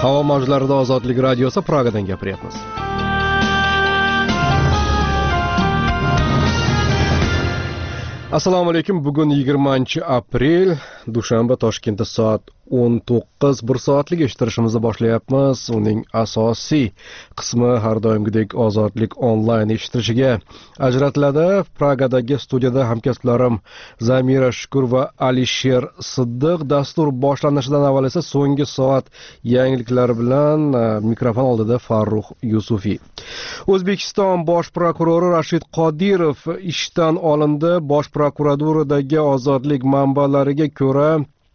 Havo mavjlarida Ozodlik radiosi Pragadan gapiryapmiz. Assalomu alaykum. Bugun 20-aprel, dushanba, Toshkentda soat 19 1 soatlik eshittirishimizni boshlayapmiz. Uning asosiy qismi har doimgidek Ozodlik onlayn eshittirishiga ajratiladi. Pragadagi studiyada hamkasblarim Zamira Shukur va Alisher Siddiq. Dastur boshlanishidan avval esa so'nggi soat yangiliklari bilan mikrofon oldida Farruh Yusufiy. O'zbekiston bosh prokurori Rashid Qodirov ishdan olindi. Bosh prokuraturadagi ozodlik manbalariga ko'ra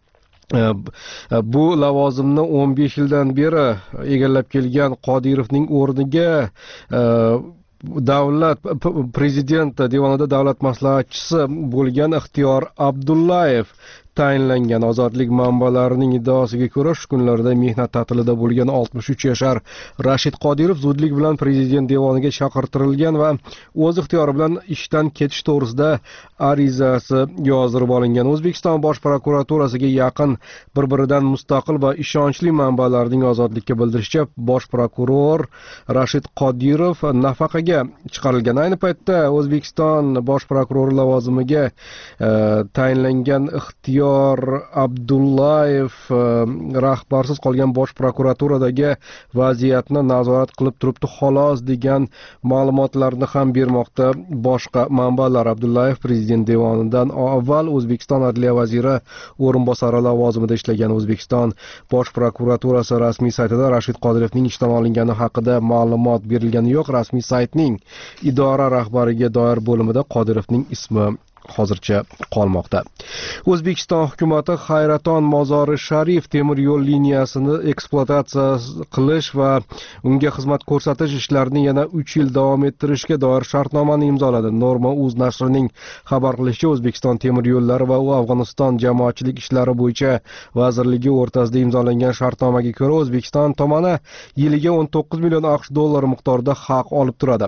bu lavozimni 15 yildan beri egallab kelgan Qodirovning o'rniga davlat prezident devonida davlat maslahatchisi bo'lgan Ixtiyor Abdullayev tayinlangan. Ozodlik manbalarining iddaosiga ko'ra, shu kunlarda mehnat ta'tilida bo'lgan 63 yashar Rashid Qodirov zudlik bilan prezident devoniga chaqirtirilgan va o'z ixtiyori bilan ishdan ketish to'g'risida arizasi yozdirib olingan. O'zbekiston bosh prokuraturasiga yaqin bir-biridan mustaqil va ishonchli manbalarning ozodlikka bildirishicha, bosh prokuror Rashid Qodirov nafaqaga chiqarilgan. Ayni paytda O'zbekiston bosh prokurori lavozimiga tayinlangan Ixtiyor Abdullayev rahbarsiz qolgan bosh prokuraturadagi vaziyatni nazorat qilib turibdi xolos degan ma'lumotlarni ham bermoqda boshqa manbalar. Abdullayev prezident devonidan avval O'zbekiston adliya vaziri o'rinbosari lavozimida ishlagan. O'zbekiston bosh prokuraturasi rasmiy saytida Rashid Qodirovning ishdan olingani haqida ma'lumot berilgani yo'q. Rasmiy saytning idora rahbariga doir bo'limida Qodirovning ismi hozircha qolmoqda. O'zbekiston hukumati Hayraton Mozori Sharif temir yo'l liniyasini ekspluatatsiya qilish va unga xizmat ko'rsatish ishlarini yana 3 yil davom ettirishga doir shartnomani imzoladi. Norma.uz nashrining xabar qilishicha, O'zbekiston temir yo'llari va Afg'oniston jamoatchilik ishlari bo'yicha vazirligi o'rtasida imzolangan shartnomaga ko'ra, O'zbekiston tomoni yiliga 19 million AQSh dollari miqdorida haq olib turadi.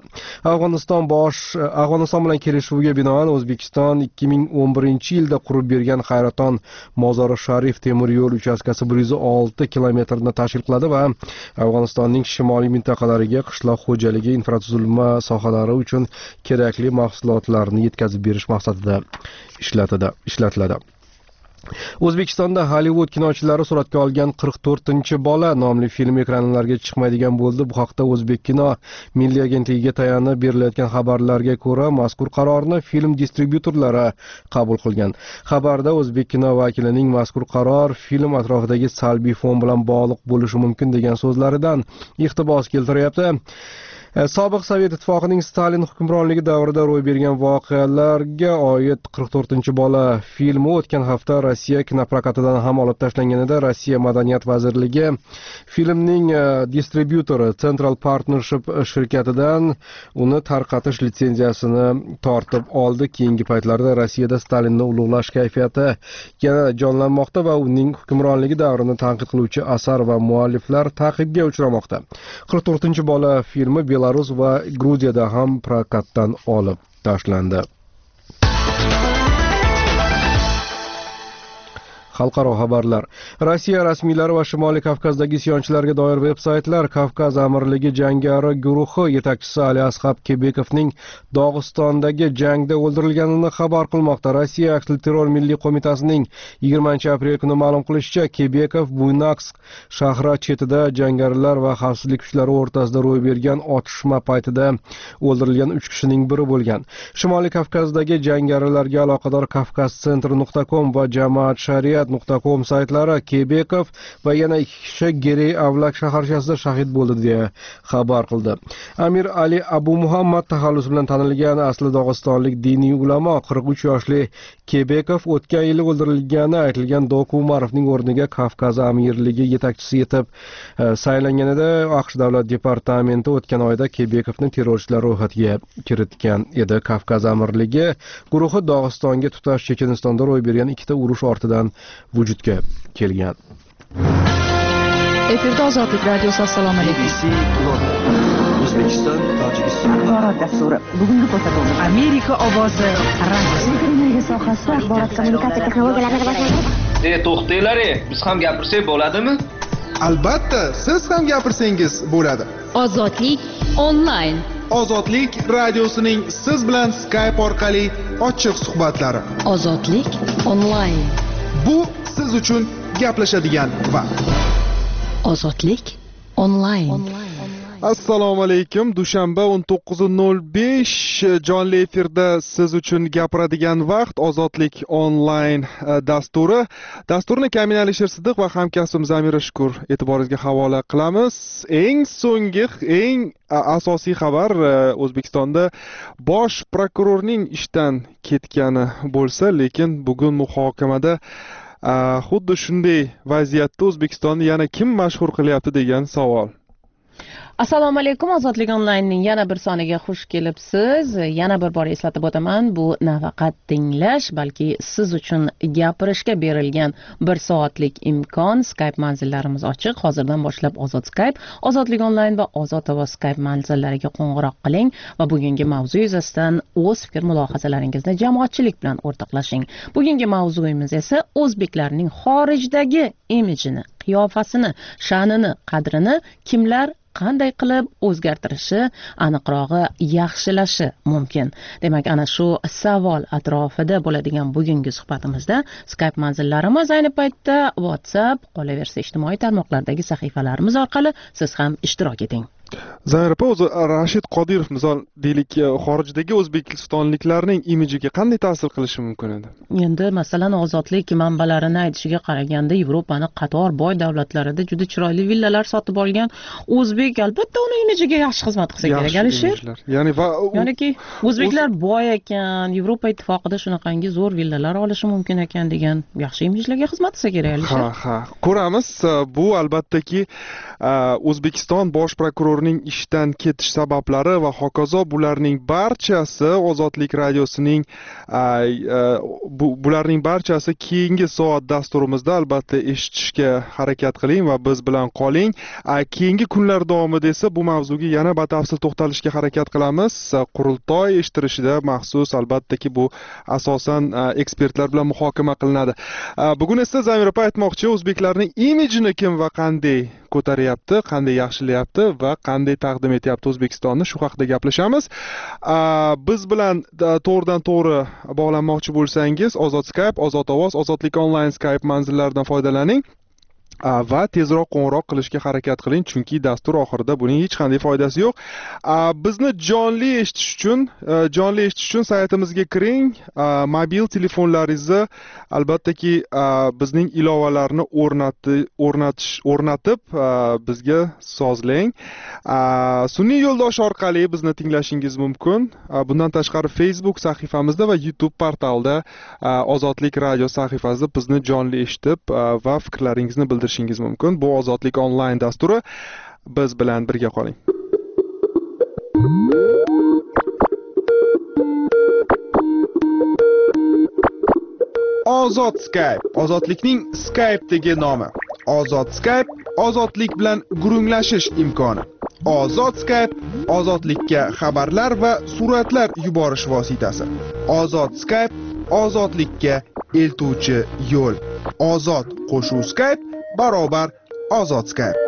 Afg'oniston bilan kelishuvga binoan O'zbekiston 2011-yilda qurib bergan Hayraton Mozori Sharif temir yo'l uchastkasi 106 kilometrni tashkil qiladi va Afg'onistonning shimoliy mintaqalariga qishloq xo'jaligi infratuzilma sohalari uchun kerakli mahsulotlarni yetkazib berish maqsadida ishlatiladi. O'zbekistonda Hollywood kinochilari suratga olgan 44-bola nomli film ekranlarga chiqmaydigan bo'ldi. Bu haqda O'zbek kino milliy agentligiga tayanib berilayotgan xabarlarga ko'ra, mazkur qarorni film distribyutorlari qabul qilgan. Xabarda O'zbek kino vakilining mazkur qaror film atrofidagi salbiy fon bilan bog'liq bo'lishi mumkin degan so'zlaridan iqtibos keltiryapti. Sobiq Sovet ittifoqining Stalin hukmronligi davrida ro'y bergan voqealarga oid 44-bola filmi o'tgan hafta Rossiya kinoprokatidan ham olib tashlangan edi. Rossiya Madaniyat vazirligi filmning distribyutori Central Partnership shirkatidan uni tarqatish litsenziyasini tortib oldi. Keyingi paytlarda Rossiyada Stalinni ulug'lash kayfiyati yana jonlanmoqda va uning hukmronligi davrini tanqid qiluvchi asar va mualliflar ta'qibga uchramoqda. 44-bola filmi Belarus va Gruziyada ham prokatdan olib tashlandi. Xalqaro xabarlar. Rossiya rasmiylari va Shimoliy Kavkazdagi isyonchilarga doir veb-saytlar Kavkaz amirligi jangari guruhi yetakchisi Ali Asxab Kebekovning Dog'istondagi jangda o'ldirilganini xabar qilmoqda. Rossiya Aksil terror milliy qo'mitasining 20-aprel kuni ma'lum qilishicha, Kebekov Buynaksk shahri chetida jangarilar va xavfsizlik kuchlari o'rtasida ro'y bergan otishma paytida o'ldirilgan 3 kishining biri bo'lgan. Shimoliy Kavkazdagi jangarilarga aloqador kavkazcentr.com va Jamoat Shariat.com saytlari Kebekov va yana 2 kishi Gerey Avlak shaharchasida shahid bo'ldi deya xabar qildi. Amir Ali Abu Muhammad taxallusi bilan tanilgan asli dog'istonlik diniy ulamo 43 yoshli Kebekov o'tgan yili o'ldirilgani aytilgan Doku Umarovning o'rniga Kavkaz amirligi yetakchisi etib saylangan edi. AQSh davlat departamenti o'tgan oyda Kebekovni terrorchilar ro'yxatiga kiritgan edi. Kavkaz amirligi guruhi Dog'istonga tutash Chechenistonda ro'y bergan 2 ta urush ortidan vujudga kelgan. Efirda Ozodlik radiosi. Assalomu alaykum. O'zbekiston, Tojikiston axborot dasturi. Bugungi ko'rsatuvimiz Amerika ovozi radiosi. Televiziya sohasida axborot kommunikatsiya texnologiyalarini rivojlantirish. To'xtanglar, biz ham gapirsak bo'ladimi? Albatta, siz ham gapirsangiz bo'ladi. Ozodlik onlayn. Ozodlik radiosining siz bilan Skype orqali ochiq suhbatlari. Ozodlik onlayn. Bu siz uchun gaplashadigan vaqt. Ozodlik onlayn. Assalomu alaykum. Dushanba 19:05 jonli efirda siz uchun gapiradigan vaqt Ozodlik onlayn dasturi. Dasturni Kamin Alisher Siddiq va hamkasbim Zamira Shukur e'tiboringizga havola qilamiz. Eng so'nggi, eng asosiy xabar O'zbekistonda bosh prokurorning ishdan ketgani bo'lsa, lekin bugun muhokamada xuddi shunday vaziyatda O'zbekistonni yana kim mashhur qilyapti degan savol. Assalomu alaykum, Ozodlik onlaynning yana bir soniga xush kelibsiz. Yana bir bor eslatib o'taman, bu nafaqat tinglash, balki siz uchun gapirishga berilgan 1 soatlik imkon. Skype manzillarimiz ochiq. Hozirdan boshlab Ozod Skype, Ozodlik onlayn va Ozod Ovoz Skype manzillariga qo'ng'iroq qiling va bugungi mavzu yuzasidan o'z fikr mulohazalaringizni jamoatchilik bilan o'rtoqlashing. Bugungi mavzuyimiz esa o'zbeklarning xorijdagi imijini, qiyofasini, sha'nini, qadrini kimlar qanday qilib o'zgartirishi, aniqrog'i yaxshilashi mumkin. Demak, ana shu savol atrofida bo'ladigan bugungi suhbatimizda Skype manzillarimiz ayni paytda WhatsApp, qolaversa ijtimoiy tarmoqlardagi sahifalarimiz orqali siz ham ishtirok eting. Zaira o'zi Rashid Qodirov misol deylik xorijdagi o'zbekistonliklarning imijiga qanday ta'sir qilishi mumkin edi? Endi masalan ozodlik manbalarini aytishiga qaraganda Yevropaning qator boy davlatlarida juda chiroyli villalar sotib olgan o'zbek albatta uni imijiga yaxshi xizmat qilsa kerak, Alisher. Ya'niki o'zbeklar boy ekan, Yevropa ittifoqida shunaqangi zo'r villalar olishi mumkin ekan degan yaxshi imijlarga xizmat qilsa kerak, Alisher. Ha, ko'ramiz. Bu albattaki O'zbekiston bosh prokurorining ishdan ketish sabablari va hokazo bularning barchasi Ozodlik radiosining bularning barchasi keyingi soat dasturimizda albatta eshitishga harakat qiling va biz bilan qoling. Keyingi kunlar davomida esa bu mavzuga yana batafsil to'xtalishga harakat qilamiz. Qurultoy eshittirishida maxsus albattaki bu asosan ekspertlar bilan muhokama qilinadi. Bugun esa Zamira aytmoqchi, o'zbeklarning imijini kim va qanday ko'taryapti, qanday yaxshilayapti va qanday taqdim etyapti O'zbekistonni, shu haqida gaplashamiz. Biz bilan to'g'ridan to'g'ri bog'lanmoqchi bo'lsangiz, Ozod Skype, Ozod Ovoz, Ozodlik onlayn Skype manzillaridan foydalaning va tezroq qo'ng'iroq qilishga harakat qiling, chunki dastur oxirida buning hech qanday foydasi yo'q. Bizni jonli eshitish uchun saytimizga kiring. Mobil telefonlaringizni albattaki bizning ilovalarni o'rnatib bizga sozlang. Sun'iy yo'ldosh orqali bizni tinglashingiz mumkin. Bundan tashqari Facebook sahifamizda va YouTube portalida Ozodlik radio sahifasida bizni jonli eshitib va fikrlaringizni bildirishingiz mumkin. Bu Ozodlik onlayn dasturi. Biz bilan birga qoling. Ozod Skype, ozodlikning Skype'dagi nomi. Ozod Skype, ozodlik bilan gurunglashish imkoni. Ozod Skype, ozodlikka xabarlar va suratlar yuborish vositasi. Ozod Skype, ozodlikka eltuvchi yo'l. Ozod qo'shuv Skype barobar Ozod Skype.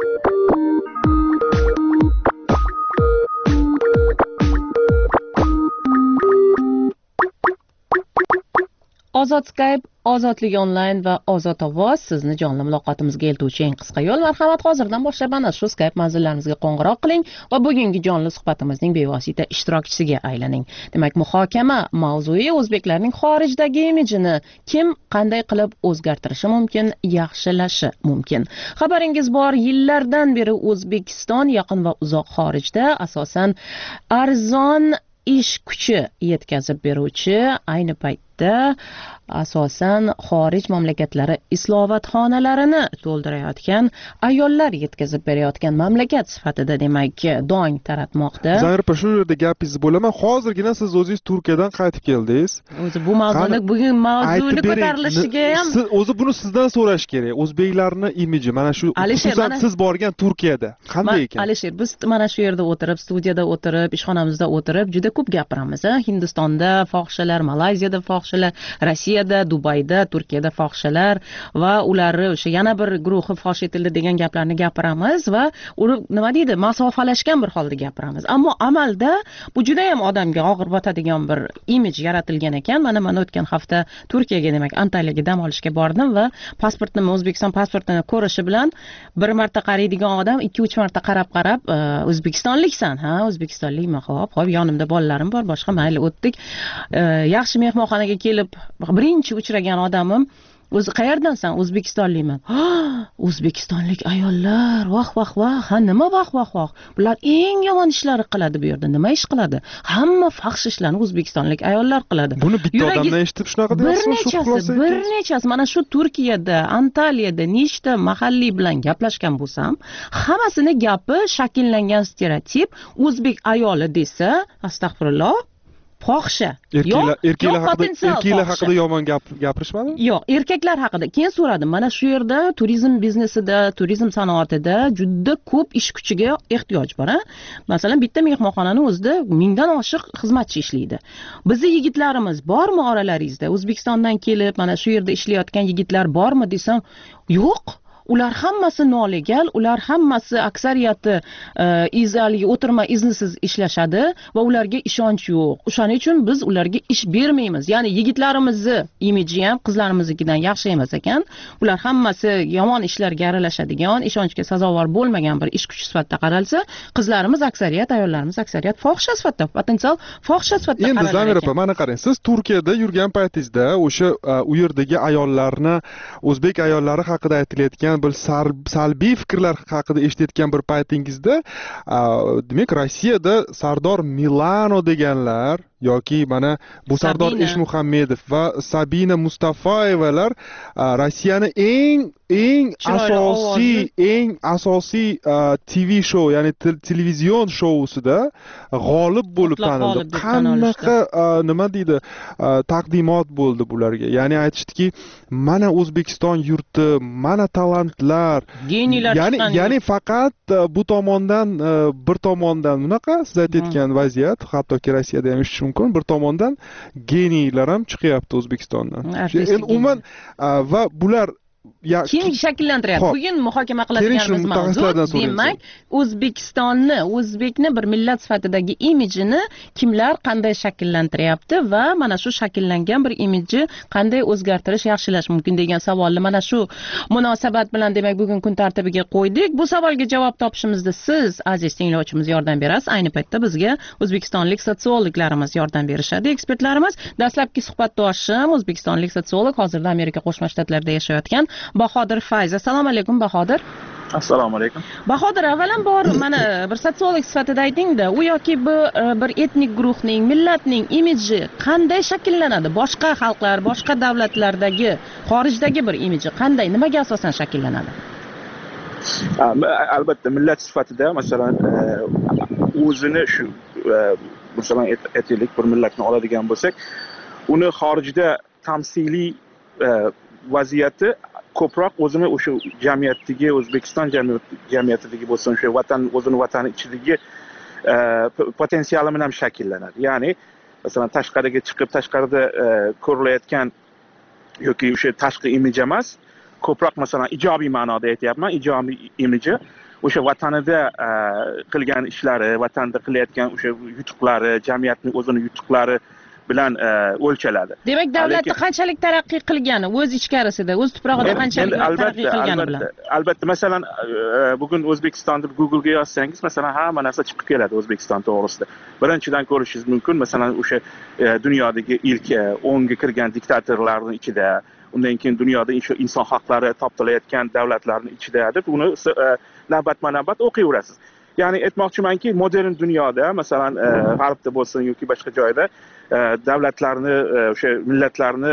Ozod Skype, Ozodlik onlayn va Ozod Ovoz sizni jonli muloqotimizga eltuvchi eng qisqa yo'l. Marhamat, hozirdan boshlab ana shu Skype manzillarimizga qo'ng'iroq qiling va bugungi jonli suhbatimizning bevosita ishtirokchisiga aylaning. Demak, muhokama mavzui o'zbeklarning xorijdagi imijini kim qanday qilib o'zgartirishi mumkin, yaxshilashi mumkin. Xabaringiz bor, yillardan beri O'zbekiston yaqin va uzoq xorijda asosan arzon ish kuchi yetkazib beruvchi, ayni paytda asosan xorij mamlakatlari islohotxonalarini to'ldirayotgan ayollar yetkazib berayotgan mamlakat sifatida demak dong taratmoqda. Zaira, shu yerda gapingizni bo'laman. Hozirgina siz o'zingiz Turkiyadan qaytib keldingiz. O'zi bu mavzuni bugun mavzuni ko'tarilishiga ham o'zi buni sizdan so'rash kerak. O'zbeklarning imiji mana shu xususan siz borgan Turkiyada qanday ekan? Alisher, biz mana shu yerda o'tirib, studiyada o'tirib, ishxonamizda o'tirib juda ko'p gapiramiz. Hindistonda fohishalar, Malayziyada fohishalar fohishalar, Rossiyada, Dubayda, Turkiyada fohishalar va ularni o'sha yana bir guruhi fosh etildi degan gaplarni gapiramiz va uni nima deydi, masofalashgan bir holda gapiramiz. Ammo amalda bu juda ham odamga og'ir botadigan bir imij yaratilgan ekan. Mana o'tgan hafta Turkiyaga, demak, Antaliyaga dam olishga bordim va pasportni, O'zbekiston pasportini ko'rishi bilan bir marta qaraydigan odam 2-3 marta qarab O'zbekistonliksan, ha, O'zbekistonlikman, xo'p, yonimda bolalarim bor, boshqa mayli o'tdik. Yaxshi mehmonxonaga kelib birinchi uchragan odamim, o'zi qayerdansan? O'zbekistonlikman. O'zbekistonlik ayollar, vah. Ha, nima vah. Bular eng yomon ishlarni qiladi bu yerda. Nima ish qiladi? Hamma faxsh ishlarni o'zbekistonlik ayollar qiladi. Buni bitta odamdan eshitib shunaqa deyapsizmi? Bir nechasi. Mana shu Turkiyada, Antaliyada nechta mahalliy bilan gaplashgan bo'lsam, hammasini gapi shakllangan stereotip. O'zbek ayoli desa, astag'firulloh, fohisha. Erkaklar haqida yomon gapirishmadi? Yo'q, erkaklar haqida. Keyin so'radim. Mana shu yerda turizm biznesida, turizm sanoatida juda ko'p ish kuchiga ehtiyoj bor, ha? Masalan, bitta mehmonxonani o'zida 1000 dan oshiq xizmatchi ishlaydi. Bizning yigitlarimiz bormi oralaringizda? O'zbekistondan kelib, mana shu yerda ishlayotgan yigitlar bormi desam, yo'q. Ular hammasi nolegal, ular hammasi aksariyati izaligi o'tirma iznisiz ishlashadi va ularga ishonch yo'q. O'shaning uchun biz ularga ish bermaymiz. Ya'ni yigitlarimizni imiji ham qizlarimiznikidan yaxshi emas ekan. Ular hammasi yomon ishlarga aralashadigan, ishonchga sazovor bo'lmagan bir ish kuchi sifatida qaralsa, qizlarimiz aksariyat, ayollarimiz aksariyat fohisha sifatida, potensial fohisha sifatida qaraladi. Endi Zamira opa, mana qarang, siz Turkiyada yurgan paytingizda o'sha u yerdagi ayollarni, o'zbek ayollari haqida aytilayotgan bir salbiy fikrlar haqida eshitayotgan bir paytingizda, demak, Rossiyada Sardor Milano deganlar yoki mana bu Sardor Eshmuhammedov va Sabina Mustafayevalar Rossiyani eng asosiy TV show, ya'ni televizion shousida g'olib bo'lib tanildi. Qanaqa nima deydi, taqdimot bo'ldi bularga. Ya'ni aytishdiki, mana O'zbekiston yurti, mana talantlar, geniylar chiqqan. Ya'ni faqat bu tomondan, bir tomondan bunaqa siz aytayotgan vaziyat, hattoki Rossiyada ham eshitish mumkin, bir tomondan geniylar ham chiqyapti O'zbekistondan. Umuman va bular kim shakllantiryapti? Bugun muhokama qiladiganimiz mavzu, demak, O'zbekistonni, o'zbekni bir millat sifatidagi imijini kimlar qanday shakllantiryapti va mana shu shakllangan bir imijni qanday o'zgartirish, yaxshilash mumkin degan savolni mana shu munosabat bilan demak bugun kun tartibiga qo'ydik. Bu savolga javob topishimizda siz, aziz tinglovchimiz, yordam berasiz. Ayni paytda bizga o'zbekistonlik sotsiologlarimiz yordam berishadi, ekspertlarimiz. Dastlabki suhbatdoshim o'zbekistonlik sotsiolog, hozirda Amerika Qo'shma Shtatlarida yashayotgan Bahodir Fayz. Assalomu alaykum, Bahodir. Assalomu alaykum. Bahodir, avvalambor mana bir sotsiolog sifatida ayting-da, u yoki bu bir etnik guruhning, millatning imiji qanday shakllanadi? Boshqa xalqlar, boshqa davlatlardagi, xorijdagi bir imiji qanday, nimaga asosan shakllanadi? Albatta, millat sifatida masalan o'zini shu masalan aytaylik, bir millatni oladigan bo'lsak, uni xorijda tamsiliy vaziyati ko'proq o'zini o'sha jamiyatdagi, O'zbekiston jamiyatidagi bo'lsin, o'sha o'zini vatani ichidagi potensiali bilan shakllanadi. Ya'ni masalan tashqariga chiqib, tashqarida ko'rilayotgan yoki o'sha tashqi imij emas, ko'proq masalan ijobiy ma'noda aytyapman, ijobiy imiji o'sha vatanida qilgan ishlari, vatanda qilayotgan o'sha yutuqlari, jamiyatning o'zini yutuqlari bilan o'lchaladi. Demak, davlatni qanchalik taraqqiy qilgani, o'z ichkarisida, o'z tuprog'ida qanchalik taraqqiy qilgani bilan. Albatta, masalan, bugun O'zbekistonni Google'ga yozsangiz, masalan, hamma narsa chiqib keladi O'zbekiston to'g'risida. Birinchidan ko'rishingiz mumkin, masalan, o'sha dunyodagi ilk 10 ga kirgan diktatorlarning ichida, undan keyin dunyoda inson haqlari toptalayotgan davlatlarning ichida deb uni navbatma-navbat o'qiyverasiz. Ya'ni aytmoqchimanki, modern dunyoda, masalan, g'arbda bo'lsin yoki boshqa joyda davlatlarni, o'sha millatlarni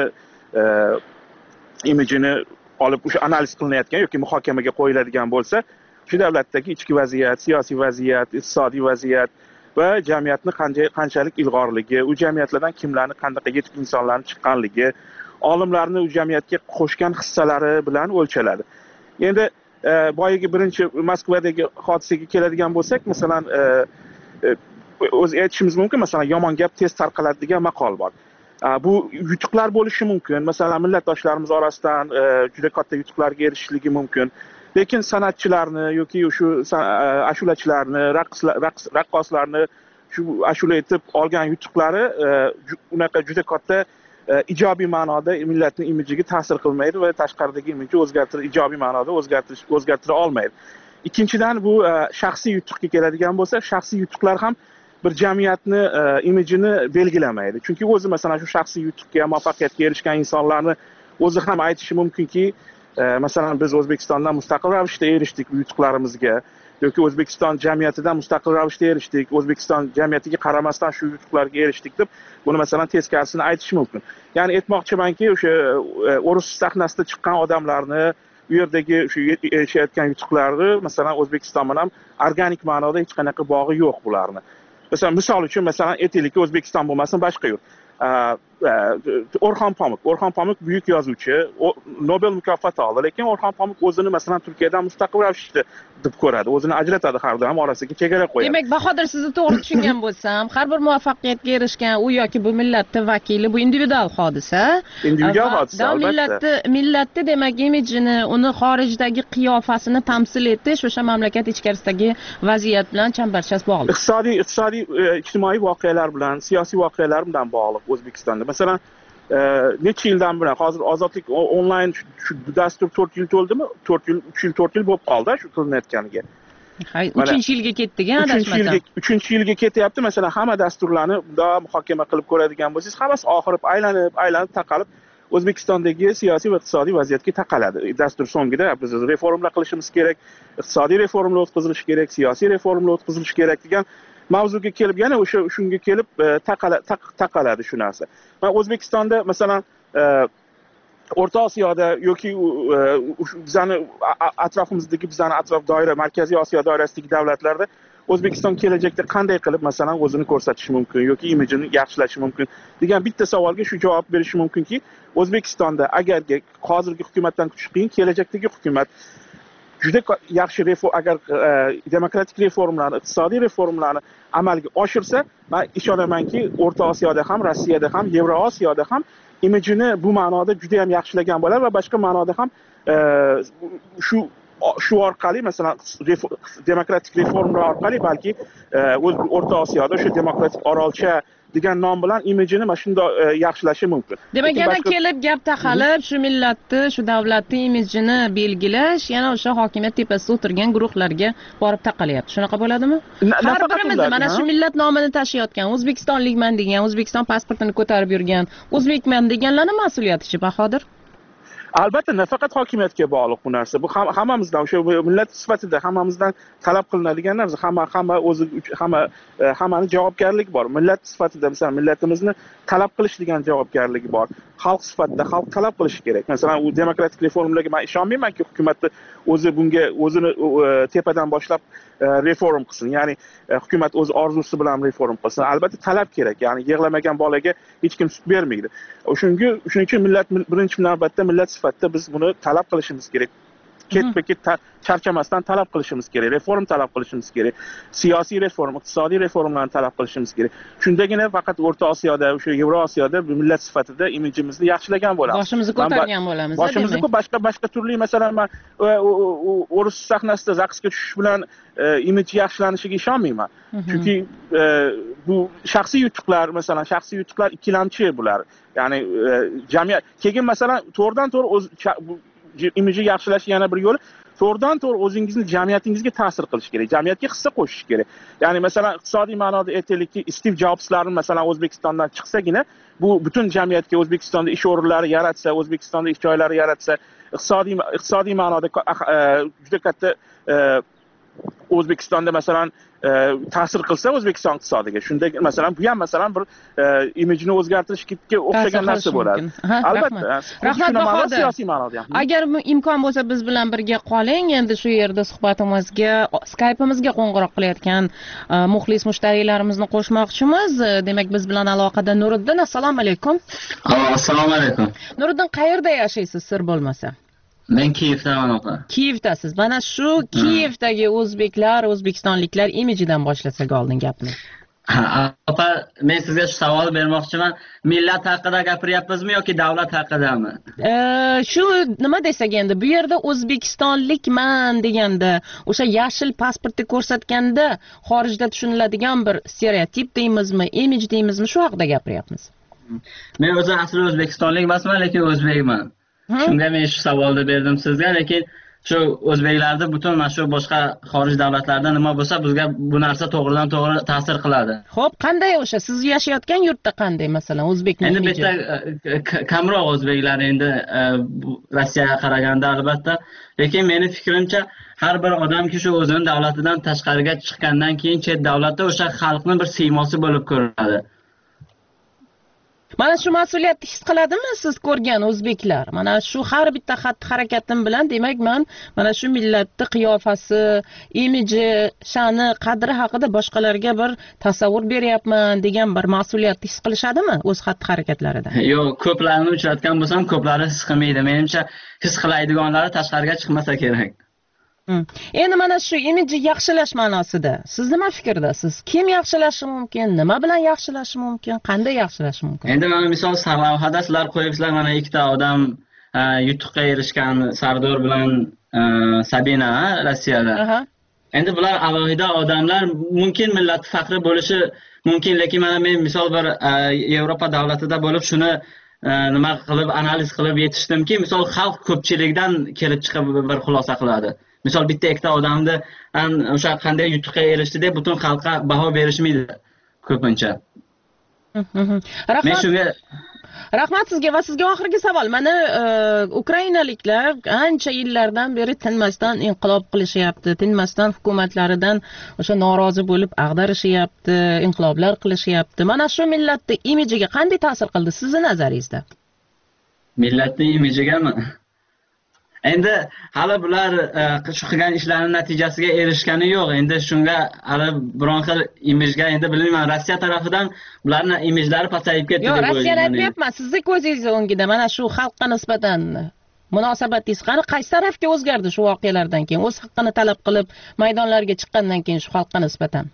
imijini olib o'sha analiz qilinayotgan yoki muhokamaga qo'yiladigan bo'lsa, shu davlatdagi ichki vaziyat, siyosiy vaziyat, iqtisodiy vaziyat va jamiyatni qanchalik ilg'orligi, u jamiyatlardan kimlarni, qanday yetuk insonlarning chiqqanligi, olimlarni u jamiyatga qo'shgan hissalari bilan o'lchaladi. Endi boyagi birinchi Moskvadagi hodisaga keladigan bo'lsak, masalan, o'z aytishimiz mumkin, masalan, yomon gap tez tarqaladi degan maqol bor. Bu yutuqlar bo'lishi mumkin. Masalan, millatdoshlarimiz orasidan juda katta yutuqlarga erishishligi mumkin. Lekin san'atchilarni yoki shu ashulachilarni, raqqoslarni shu ashula aytib olgan yutuqlari unaqa juda katta ijobiy ma'noda millatning imajiga ta'sir qilmaydi va tashqaridagi imijni ijobiy ma'noda o'zgartira olmaydi. Ikkinchidan, bu shaxsiy yutuqqa keladigan bo'lsa, shaxsiy yutuqlar ham bir jamiyatni imijini belgilamaydi. Chunki o'zi masalan shu shaxsiy yutuqqa, muvaffaqiyatga erishgan insonlarni o'zi ham aytishi mumkinki, masalan biz O'zbekistondan mustaqil ravishda erishdik bu yutuqlarimizga yoki O'zbekiston jamiyatidan mustaqil ravishda erishdik, O'zbekiston jamiyatiga qaramasdan shu yutuqlarga erishdik deb buni masalan teskarisini aytish mumkin. Ya'ni aytmoqchimanki, o'sha o'rus sahnasida chiqqan odamlarni u yerdagi shu erishayotgan yutuqlarni masalan O'zbekiston bilan organik ma'noda hech qanaqa bog'i yo'q bularni. Masalan, misol uchun masalan aytaylik, O'zbekiston bo'lmasin, boshqa yurt. Orxon Pamuk buyuk yozuvchi, Nobel mukofoti oldi, lekin Orxon Pamuk o'zini masalan Turkiyadan mustaqil ravishda deb ko'radi, o'zini ajratadi, har doim orasiga chegara qo'yadi. Demak, Bahodir, sizni to'g'ri tushungan bo'lsam, har bir muvaffaqiyatga erishgan u yoki bu millatning vakili, bu individual hodisa. Individual hodisa, albatta. Millatni demak imijini, uni xorijdagi qiyofasini tamsil etish o'sha mamlakat ichkarisidagi vaziyat bilan chambarchas bog'liq. Iqtisodiy, ijtimoiy voqealar bilan, siyosiy voqealar bilan bog'liq O'zbekistonda. Masalan, necha yildan buyon hozir ozodlik onlayn shu dastur 4 yil to'ldimi? 3 yil bo'lib qoldi shu qilinayotganiga. 3-yilga ketdik-a, adashmasam. 3-yilga ketyapti. Masalan, hamma dasturlarni bundoq muhokama qilib ko'radigan bo'lsangiz, hammasi oxiri aylanib taqalib O'zbekistondagi siyosiy va iqtisodiy vaziyatga taqaladi. Dastur so'ngida biz reformlar qilishimiz kerak, iqtisodiy reformlar o'tkazilishi kerak, siyosiy reformlar o'tkazilishi kerak degan mavzuga kelib, yana shunga kelib taqaladi shu narsa. Va O'zbekistonda masalan O'rta Osiyoda yoki bizani atrofimizdagi atrof doira, Markaziy Osiyo doirasidagi davlatlarda O'zbekiston kelajakda qanday qilib masalan o'zini ko'rsatishi mumkin yoki imijini yaxshilashi mumkin degan bitta savolga shu javob berishi mumkinki, O'zbekistonda agarga hozirgi hukumatdan kutish qiyin, kelajakdagi hukumat juda yaxshi agar demokratik reformlarni, iqtisodiy reformlarni amalga oshirsa, men ishonamanki, O'rta Osiyoda ham, Rossiyada ham, Yevrosiyoda ham imijini bu ma'noda juda ham yaxshilagan bo'lar va boshqa ma'noda ham shu orqali masalan demokratik reformlar orqali balki O'rta Osiyoda o'sha demokratik orolcha degan nom bilan imijini mana shunday yaxshilashi mumkin. Demak, yana kelib gap taqalib, shu millatni, shu davlatning imijini belgilash yana o'sha hokimiyat tepasida o'tirgan guruhlarga borib taqalyapti. Shunaqa bo'ladimi? Har birimiz mana shu millat nomini tashiyotgan, O'zbekistonlikman degan, O'zbekiston pasportini ko'tarib yurgan, o'zbekman deganlarning mas'uliyati-chi, Bahodir? Albatta, nafaqat hokimiyatga bog'liq bu narsa. Bu hammamizdan, o'sha millat sifatida hammamizdan talab qilinadigan narsa. Hammani javobgarligi bor. Millat sifatida, masalan, millatimizni talab qilish degan javobgarligi bor. Xalq sifatida xalq talab qilishi kerak. Masalan, u demokratik reformlarga men ishonmaymanki, hukumatni o'zini tepadan boshlab reform qilsin. Ya'ni hukumat o'z orzusi bilan reform qilsin. Albatta talab kerak. Ya'ni yig'lamagan bolaga hech kim sut bermaydi. Shuning uchun millat birinchi navbatda millat sifatida biz buni talab qilishimiz kerak. Ketma-ket charchamasdan talab qilishimiz kerak, reform talab qilishimiz kerak, siyosiy reform, iqtisodiy reformlarni talab qilishimiz kerak. Shundagina faqat O'rta Osiyoda, o'sha Yevrosiyoda millat sifatida imijimizni yaxshilagan bo'lamiz. Boshimizni ko'targan bo'lamiz. Boshimizni boshqa turli, masalan, men o'rus sahnasida raqsga tushish bilan imij yaxshilanishiga ishonmayman. Chunki bu shaxsiy yutuqlar, masalan, shaxsiy yutuqlar ikkilamchi bular. Ya'ni jamiyat keyin masalan to'g'ridan-to'g'ri o'z imijni yaxshilash yana bir yo'li, to'g'ridan-to'g'ri o'zingizni jamiyatingizga ta'sir qilish kerak, jamiyatga hissa qo'shish kerak. Ya'ni masalan iqtisodiy ma'noda aytaylikki, Steve Jobslarni masalan O'zbekistondan chiqsagina, bu butun jamiyatga O'zbekistonda ish o'rinlari yaratsa, O'zbekistonda ish joylari yaratsa, iqtisodiy ma'noda juda katta O'zbekistonda masalan ta'sir qilsa O'zbekiston iqtisodiga, shunda masalan bu ham masalan bir imijni o'zgartirishga o'xshagan narsa bo'ladi. Albatta. Rahmat Bahodir. Siyosiy ma'noda ham. Agar imkon bo'lsa biz bilan birga qoling. Endi shu yerda suhbatimizga Skype'imizga qo'ng'iroq qilayotgan muxlis mushtariylarimizni qo'shmoqchimiz. Demak, biz bilan aloqada Nuriddin. Assalomu alaykum. Assalomu alaykum. Nuriddin, qayerda yashaysiz, sir bo'lmasa? Men Kiyevdaman opa. Kiyevdasiz. Mana shu Kiyevdagi o'zbeklar, o'zbekistonliklar imijidan boshlasak oldin gapni. Opa, men sizga shu savol bermoqchiman. Millat haqida gapiryapmizmi yoki davlat haqidami? Shu nima desak endi, bu yerda O'zbekistonlikman deganda, o'sha yashil pasportni ko'rsatganda xorijda tushuniladigan bir stereotip deymizmi, imij deymizmi, shu haqida gapiryapmiz. Men o'zim asli o'zbekistonlik emasman, lekin o'zbekman. Shunga men shu savolni berdim sizga, lekin shu o'zbeklarda butun mana shu boshqa xorij davlatlarda nima bo'lsa, bizga bu narsa to'g'ridan to'g'ri ta'sir qiladi. Xo'p, qanday o'sha siz yashayotgan yurtda qanday, masalan, o'zbekning endi bitta kamroq o'zbeklar endi Rossiyaga qaraganda albatta, lekin meni fikrimcha har bir odamki shu o'zini davlatidan tashqariga chiqqandan keyin chet davlatda o'sha xalqni bir siymosi bo'lib ko'rinadi. Mana shu mas'uliyatni his qiladimi siz ko'rgan o'zbeklar? Mana shu har bitta xatti-harakatim bilan demak men mana shu millatning qiyofasi, imiji, sha'ni, qadri haqida boshqalarga bir tasavvur beryapman degan bir mas'uliyatni his qilishadimi o'z xatti-harakatlarida? Yo'q, ko'plarni uchratgan bo'lsam, ko'plari his qilmaydi. Menimcha his qiladiganlari tashqariga chiqmasa kerak. Endi mana shu imijni yaxshilash ma'nosida siz nima fikrdasiz? Kim yaxshilashi mumkin? Nima bilan yaxshilashi mumkin? Qanday yaxshilash mumkin? Endi mana misol salohada sizlar qo'yibsizlar, mana ikkita odam yutuqqa erishgan, Sardor bilan Sabina Rossiyada. Endi bular alohida odamlar, mumkin millat faxri bo'lishi mumkin, lekin mana men misol bir Yevropa davlatida bo'lib shuni nima qilib analiz qilib yetishdimki, misol xalq ko'pchilikdan kelib chiqib bir xulosa qiladi. Misol bitta ikkita odamni o'sha qanday yutuqqa erishdi deb butun xalqqa baho berishmaydi ko'pincha. Rahmat sizga va sizga oxirgi savol. Mana ukrainaliklar ancha yillardan beri tinmasdan inqilob qilishyapti, tinmasdan hukumatlaridan o'sha norozi bo'lib ag'darishyapti, inqiloblar qilishyapti. Mana shu millatning imijiga qanday ta'sir qildi sizning nazaringizda? Millatning imijigami? Endi hali bular shu qilgan ishlarining natijasiga erishgani yo'q. Endi shunga hali biron xil imijga endi bilmayman, Rossiya tarafidan bularning imijlari pasayib ketdi deb o'ylayman. Yo'q, Rossiyani aytmayapman, sizning ko'zingiz o'ngida mana shu xalqqa nisbatan munosabatingiz qaysi tarafga o'zgardi shu voqealardan keyin? O'z haqqini talab qilib maydonlarga chiqqandan keyin shu xalqqa nisbatan.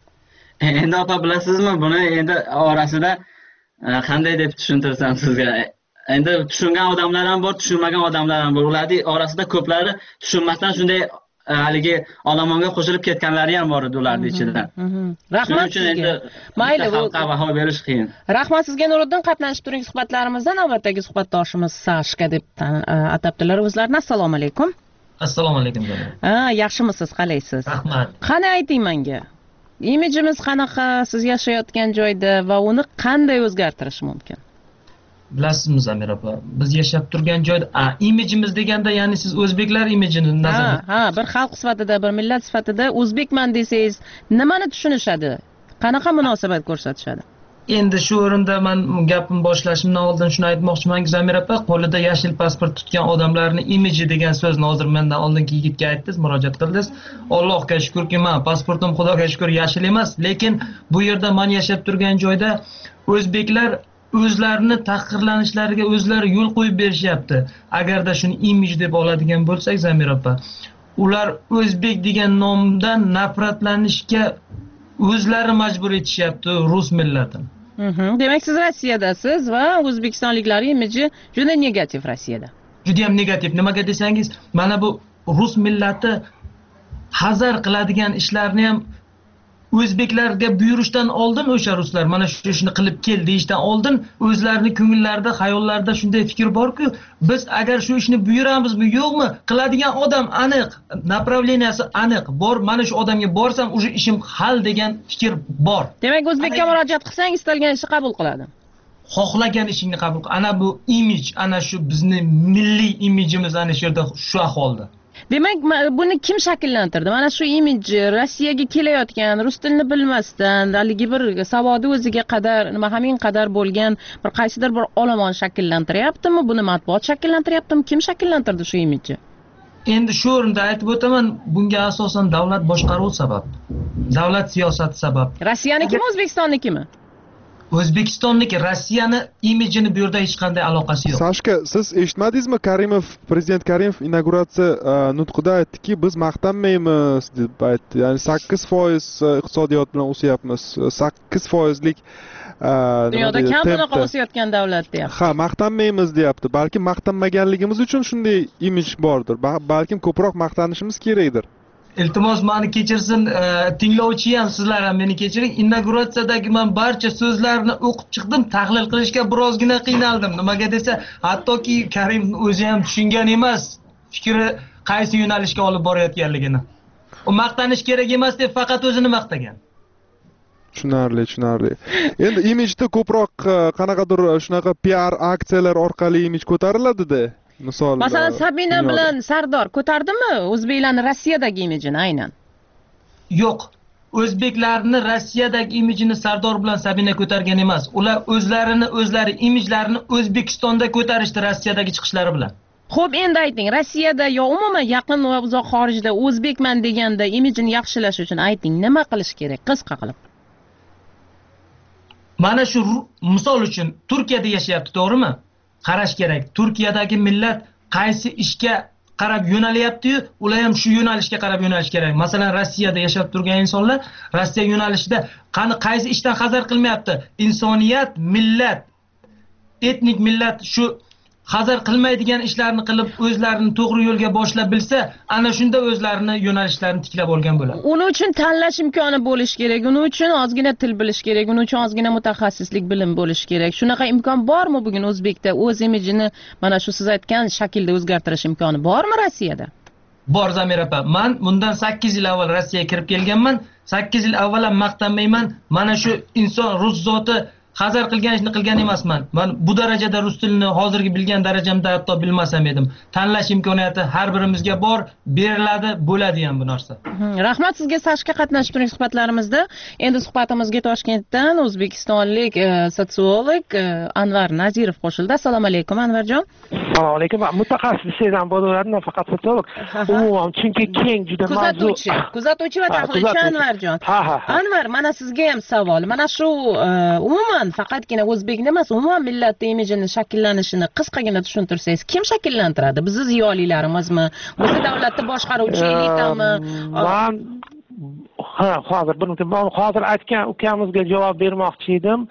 Endi opa bilasizmi, buni endi orasida qanday deb tushuntirsam sizga? Endi tushungan odamlar ham bor, tushunmagan odamlar ham bor. Ularning orasida ko'plari tushunmasdan shunday haligi olomonga qo'shilib ketganlari ham bor edi ularning ichida. Rahmat sizga. Mayli, xalqqa baho berish qiyin. Rahmat sizga Nuriddin, qatnashib turing suhbatlarimizda. Navbatdagi suhbatdoshimiz Sashka deb atabdilar o'zlarini. Assalomu alaykum. Assalomu alaykum. Yaxshimisiz, qalaysiz? Rahmat. Qani ayting menga. Imijimiz qanaqa siz yashayotgan joyda va uni qanday o'zgartirish mumkin? Bilasizmi Zamira opa, biz yashab turgan joyda imijimiz deganda, ya'ni siz o'zbeklar imijini nazarda. Bir xalq sifatida, bir millat sifatida o'zbekman desangiz, nimani tushunishadi? Qanaqa munosabat ko'rsatishadi? Endi shu o'rinda men gapimni boshlashimdan oldin shuni aytmoqchimanki, Zamira opa, qo'lida yashil pasport tutgan odamlarning imiji degan so'zni hozir mendan oldingi yigitga aytdingiz, murojaat qildingiz. Allohga shukrki, men pasportim Xudoga shukr yashil emas, lekin bu yerda men yashab turgan joyda o'zbeklar o'zlarini tahqirlanishlariga o'zlari yo'l qo'yib berishyapti. Agarda shuni imij deb oladigan bo'lsak, Zamira opa, ular o'zbek degan nomdan nafratlanishga o'zlari majbur etishyapti rus millatini. Demak, siz Rossiyadasiz va o'zbekistonliklar imiji juda negativ Rossiyada. Juda ham negativ. Nimaga desangiz, mana bu rus millati hazar qiladigan ishlarni ham o'zbeklarga buyurishdan oldin o'sha ruslar mana shu ishni qilib kel deyishdan oldin o'zlarining ko'ngillarida, xayollarida shunday fikr borku, biz agar shu ishni buyuramizmi, yo'qmi, qiladigan odam aniq, направленияsi aniq, bor, mana shu odamga borsam o'sha ishim hal degan fikr bor. Demak, o'zbekka murojaat qilsang, istalgan ishni qabul qiladi. Xohlagan ishingni qabul qil. Ana bu imij, ana shu bizning milliy imijimiz ana shu yerda shu ahvolda. Demak, buni kim shakllantirdi? Mana shu imij Rossiyaga kelayotgan, rus tilini bilmasdan, haligi bir savodi o'ziga qadar, nima hamin qadar bo'lgan bir qaysidir bir olomon shakllantiryaptimi? Buni matbuot shakllantiryaptimi? Kim shakllantirdi shu imijni? Endi shu o'rinda aytib o'taman, bunga asosan davlat boshqaruvi sabab. Davlat siyosati sabab. Rossiyanikimi, O'zbekistonnikimi? O'zbekistonniki Rossiyani imijini bu yerda hech qanday aloqasi yo'q. Sashka, siz eshitmadingizmi? Prezident Karimov inauguratsiya nutqida aytdiki, biz maqtanmaymiz deb aytdi. Ya'ni 8% iqtisodiyot bilan o'syapmiz. 8%lik dunyoda kam bunaqa o'sayotgan davlat deyapti. Ha, maqtanmaymiz deyapti. Balki maqtanmaganligimiz uchun shunday imij bordir. Balkim ko'proq maqtanishimiz kerakdir. Iltimos meni kechirsin, tinglovchi ham sizlar ham meni kechiring. Inauguratsiyadagi men barcha so'zlarni o'qib chiqdim, tahlil qilishga birozgina qiynaldim. Nimaga desa, hattoki Karim o'zi ham tushungan emas fikri qaysi yo'nalishga olib borayotganligini. U maqtanish kerak emas deb faqat o'zini maqtagan. Tushunarli. Endi imijda ko'proq qanaqadir shunaqa PR aksiyalar orqali imij ko'tariladi-da. Masalan, Sabina bilan Sardor ko'tardimi o'zbeklarning Rossiyadagi imijini aynan? Yo'q. O'zbeklarni Rossiyadagi imijini Sardor bilan Sabina ko'targan emas. Ular o'zlari imijlarini O'zbekistonda ko'tarishdi Rossiyadagi chiqishlari bilan. Xo'p, endi ayting, Rossiyada yo umuman yaqin va uzoq xorijda o'zbekman deganda imijini yaxshilash uchun ayting, nima qilish kerak? Qisqa qilib. Mana shu misol uchun Turkiyada yashayapti, to'g'rimi? Qarash kerak. Turkiyadagi millat qaysi ishga qarab yo'nalyapti-yu, ular ham shu yo'nalishga qarab yo'nalish kerak. Masalan, Rossiyada yashab turgan insonlar Rossiya yo'nalishida qaysi ishdan hazar qilmayapti? Insoniyat, millat, etnik millat shu hazar qilmaydigan ishlarni qilib o'zlarini to'g'ri yo'lga boshlab bilsa, ana shunda o'zlarini yo'nalishlarini tiklab olgan bo'ladi. Uning uchun tanlash imkoni bo'lish kerak, uning uchun ozgina til bilish kerak, uning uchun ozgina mutaxassislik bilim bo'lish kerak. Shunaqa imkon bormi bugun O'zbekda o'z imijini mana shu siz aytgan shaklda o'zgartirish imkoni bormi Rossiyada? Bor Zamir opa. Men bundan 8 yil avval Rossiyaga kirib kelganman. 8 yil avval ham maqtanmayman. Mana shu inson rus zoti hazar qilgan ishni qilgan emasman. Men bu darajada rus tilini hozirgi bilgan darajamda hatto bilmasam edim. Tanlash imkoniyati har birimizga bor, beriladi, bo'ladi ham bu narsa. Rahmat sizga Sashka qatnashib turgan suhbatlarimizda. Endi suhbatimizga Toshkentdan o'zbekistonlik sotsiolog Anvar Nazirov qo'shildi. Assalomu alaykum Anvarjon. Assalomu alaykum. Mutaxassislikdan bo'laveradi, faqat sotsiolog. Umuman chunki keng juda mavzu. Kuzatuvchi va tahlilchi Anvarjon. Anvar, mana sizga ham savol. Mana shu umuman faqatgina o'zbekni emas, umuman millatning imijini shakllanishini qisqagina tushuntirsangiz, kim shakllantiradi? Bizni ziyolilarimizmi? Bizni davlatni boshqaruvchi elitami? Hozir aytgan ukamizga javob bermoqchi edim.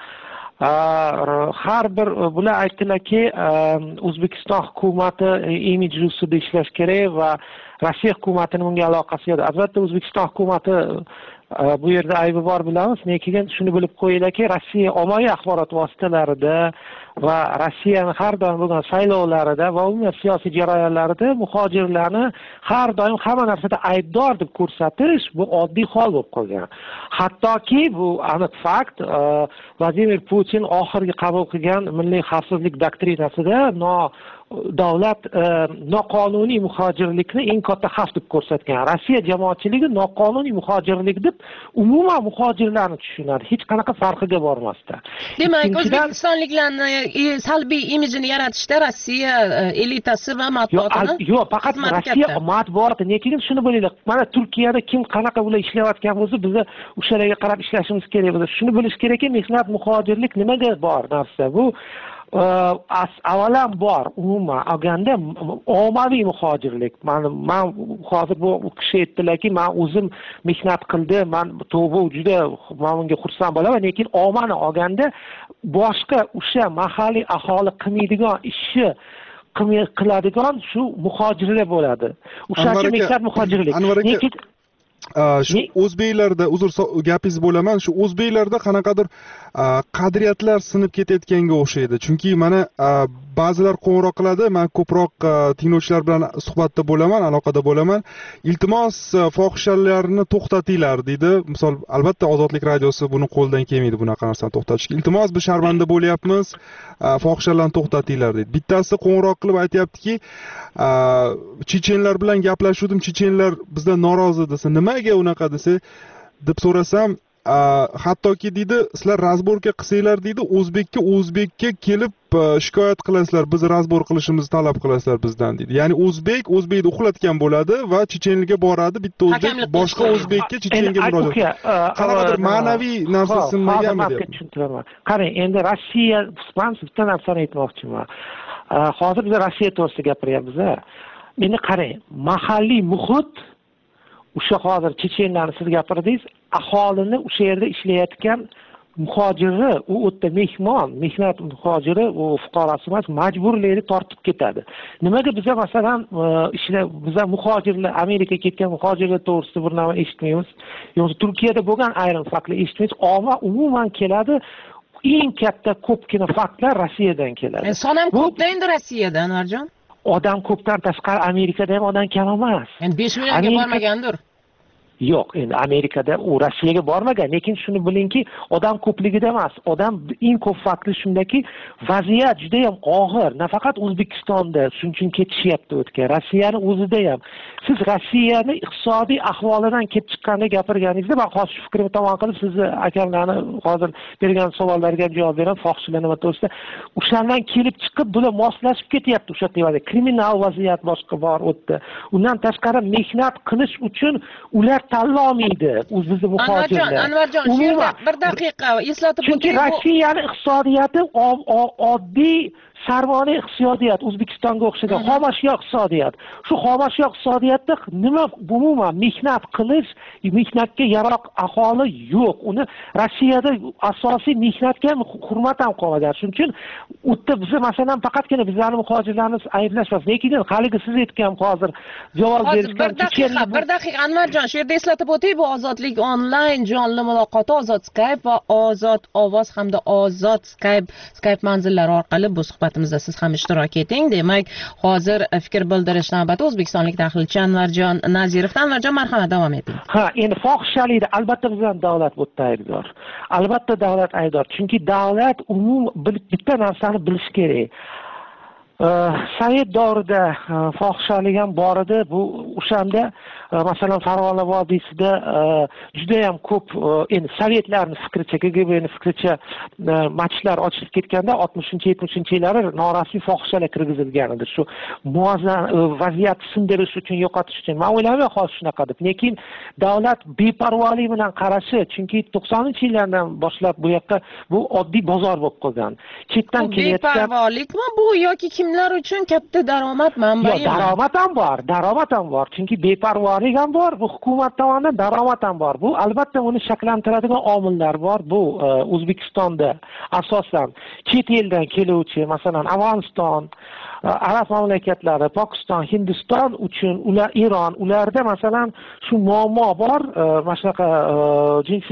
Har bir bular aytdilarki, O'zbekiston hukumati imij ustida ishlash kerak va Rossiya hukumatining bunga aloqasi yo'q. Albatta O'zbekiston hukumati bu yerda aybi bor bilamiz, lekin shuni bilib qo'yinglarki, Rossiya ommaviy axborot vositalarida va Rossiyaning har doim bo'lgan saylovlarida va umuman siyosiy jarayonlarida muhojirlarni har doim hamma narsada aybdor deb ko'rsatish bu oddiy hol bo'lib qolgan. Hattoki bu aniq fakt, Vladimir Putin oxirgi qabul qilgan milliy xavfsizlik doktrinasida davlat noqonuniy muhojirlikni eng katta xavf deb ko'rsatgan. Rossiya jamoatchiligi noqonuniy muhojirlik deb umuman muhojirlarni tushunadi, hech qanaqa farqiga bormasdan. Demak, o'zbekistonliklarni salbiy imijini yaratishda Rossiya elitasi va matbuotini yo'q, faqat Rossiya matbuoti. Lekin shuni bilinglar, mana Turkiyada kim qanaqa ular ishlayotgan bo'lsa, biz o'shalarga qarab ishlashimiz kerak. Biz shuni bilish kerakki, mehnat muhojirlik nimaga bor narsa. Bu avalan bor, umuman olganda ommaviy muhojirlik. Men hozir bu kishi aytdilarki, men o'zim mehnat qildim, men to'g'ri juda men bunga xursand bo'laman, lekin ommani olganda boshqa o'sha mahalliy aholi qilmaydigan ishni qiladigan shu muhojirlar bo'ladi. O'shacha mehnat muhojirlik. Lekin shu o'zbeklarda, uzr gapingiz bo'laman, shu o'zbeklarda qanaqadir qadriyatlar sinib ketayotganga o'xshaydi. Chunki mana ba'zilar qo'ng'iroq qiladi, men ko'proq tinglovchilar bilan suhbatda bo'laman, aloqada bo'laman. Iltimos, fohishalarni to'xtatinglar deydi. Misol, albatta Ozodlik radiosi buni qo'ldan kelmaydi bunaqa narsani to'xtatishga. Iltimos, biz sharmanda bo'lyapmiz, fohishalarni to'xtatinglar deydi. Bittasi qo'ng'iroq qilib aytayaptiki, chechenlar bilan gaplashuvdim, chechenlar bizdan norozi desa, nimaga unaqa desa deb so'rasam, hattoki deydi sizlar razborka qilsanglar deydi o'zbekka kelib shikoyat qilasizlar, biz razbor qilishimizni talab qilasizlar bizdan deydi. Ya'ni o'zbekni uxlatgan bo'ladi va chechenlarga boradi, bitta o'zbek boshqa o'zbekka chechenga murojaat. Qanaqadir ma'naviy narsa sinmaganmi deyapman. Qarang, endi Rossiya, man bitta narsani aytmoqchiman. Hozir biz Rossiya to'g'risida gapiryapmiz. Endi qarang, mahalliy muhit o'sha hozir chechenlarni siz gapirdingiz, aholini o'sha yerda ishlayotgan muhojiri, u o'tda mehnat muhojiri, u fuqarosi emas, majburlaydi tortib ketadi. Nimaga biza masalan biza muhojirlar, Amerikaga ketgan muhojirlar to'g'risida bir narsa eshitmaymiz, yo'qsa Turkiyada bo'lgan ayrim faktlar eshitmaymiz, ammo umuman keladi. Eng katta ko'pgina faktlar Rossiyadan keladi. Son ham ko'pda endi Rossiyada, Anvarjon. Odam ko'pdan tashqari Amerikada ham odam kam emas. Endi 5 millionga bormagandir. Yo'q, endi Amerikada u Rossiyaga bormagan, lekin shuni bilingki, odam ko'pligida emas, odam eng ko'p fakti shundaki, vaziyat juda ham og'ir. Nafaqat O'zbekistonda shuning uchun ketishyapti o'tgan, Rossiyani o'zida ham. Siz Rossiyani iqtisodiy ahvolidan kelib chiqqanda gapirganingizda, men hozir shu fikrimni tomon qilib, sizni akamlarni hozir bergan savollarga ham javob beraman, fohishalar nima to'g'risida. O'shandan kelib chiqib, bular moslashib ketyapti o'sha tevada. Kriminal vaziyat boshqa bor o'tdi. Undan tashqari mehnat qilish uchun ular tanlamaydi o'zimizni muhojirlar. Anvarjon, shu yerda bir daqiqa eslatib o'taylik. Chunki Rossiyaning iqtisodiyoti oddiy sarmoya iqtisodiyot, O'zbekistonga o'xshagan xomashyo iqtisodiyot. Shu xomashyo iqtisodiyotda nima umuman mehnat qilish, mehnatga yaroq aholi yo'q. Uni Rossiyada asosiy mehnatga hurmat ham qolmagan. Shuning uchun o'tda biz masalan faqatgina bizlarni muhojirlarimiz ayblashmas, lekin haligi siz aytgan hozir javob berishgan bir daqiqa Anvarjon, shu yerda eslatib o'tay, bu Ozodlik onlayn jonli muloqoti, Ozod Skype va Ozod ovoz hamda Ozod Skype manzillari orqali bu suhbatimizda siz ham ishtirok eting. Demak, hozir fikr bildirish navbati o'zbekistonlik tahlilchi Anvarjon Nazirovdan. Anvarjon, marhamat, davom eting. Endi fohishalikda albatta bizdan davlat bu yerda aybdor. Albatta davlat aybdor. Chunki davlat bitta narsani bilish kerak. Sovet davrida fohishalik ham bor edi. Bu o'shanda masalan Farg'ona vodiysida juda ham ko'p endi sovetlarning fikricha, KGBning fikricha masjidlar ochilib ketganda 60-70-yillari norasmiy fohishalar kirgizilgan edi. Shu muazzam vaziyatni sindirish uchun, yo'qotish uchun. Men o'ylayman hozir shunaqa deb. Lekin davlat beparvolik bilan qarashi, chunki 90-yillardan boshlab bu yoqqa bu oddiy bozor bo'lib qolgan. Chetdan kelayotgan beparvolikmi bu yoki kimlar uchun katta daromad manbai? Yo'q, daromad ham bor. Chunki beparvolik ham bor, bu hukumat tomonidan daromad ham bor. Bu albatta uni shakllantiradigan omillar bor. Bu O'zbekistonda asosan chet eldan keluvchi, masalan, Afg'oniston, Arab mamlakatlari, Pokiston, Hindiston uchun ular Eron, ularda masalan shu muammo bor. Mana shunaqa jinsiy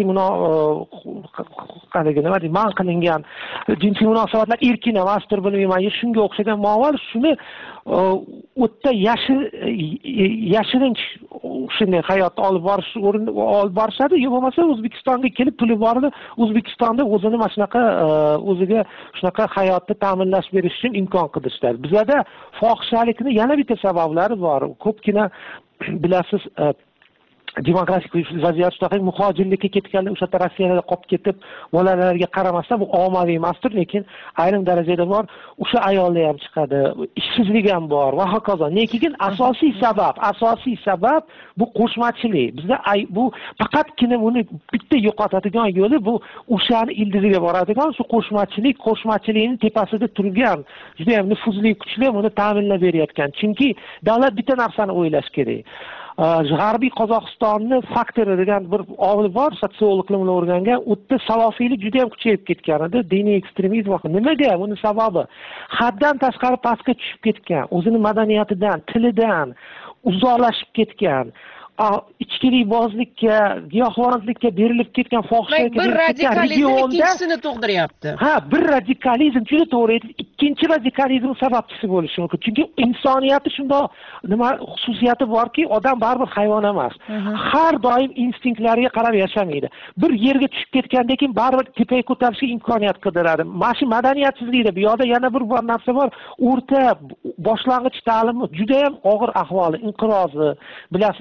man qilingan jinsiy munosabatlar erkin emasdir, bilmayman, shunga o'xshagan muammolar, shuni o'tda yashirinch shunday hayotni olib borishadi, yo bo'lmasa O'zbekistonga kelib puli borni O'zbekistonda o'zini mana shunaqa o'ziga shunaqa hayotni ta'minlash berish uchun imkon qidirishadi. Bizlarda fohishalikning yana bitta sabablari bor. Ko'pgina bilasiz, demokratik vaziyat shunaqa, muhojirlikka ketganlar o'sha yerda Rossiyada qolib ketib, bolalarga qaramasdan bu ommaviy emasdir, lekin ayrim darajada bor. O'sha ayollar ham chiqadi, ishsizlik ham bor va hokazo. Lekin asosiy sabab bu qo'shmachilik. Bizda bu faqatgina uni bitta yo'qotadigan yo'li bu o'shani ildiziga boradigan shu qo'shmachilikning tepasida turgan juda ham nufuzli kuchlar uni ta'minlab berayotgan. Chunki davlat bitta narsani o'ylash kerak. G'arbiy Qozog'istonni faktori degan bir olim bor, sotsiologlar bilan o'rgangan. U yerda salofiylik juda ham kuchayib ketgan edi, diniy ekstremizm. Nimaga? Buni sababi haddan tashqari pastga tushib ketgan, o'zining madaniyatidan, tilidan uzoqlashib ketgan. ichkilibozlikka, giyohvandlikka berilib ketgan fohishalikka bir radikalizm ikkinchisini tug'diryapti. Bir radikalizm juda to'g'ri aytdingiz. Ikkinchi radikalizm sababchisi bo'lishi mumkin. Chunki insoniyatning shunday nima xususiyati borki, odam baribir hayvon emas. Har doim instinktlarga qarab yashamaydi. Bir yerga tushib ketgandan keyin baribir tepaga ko'tarishga imkoniyat qidiradi. Mana shu madaniyatsizlikda bu yoqda yana bir narsa bor. O'rta boshlang'ich ta'lim juda ham og'ir ahvoli, inqirozi. Bilasiz, bizda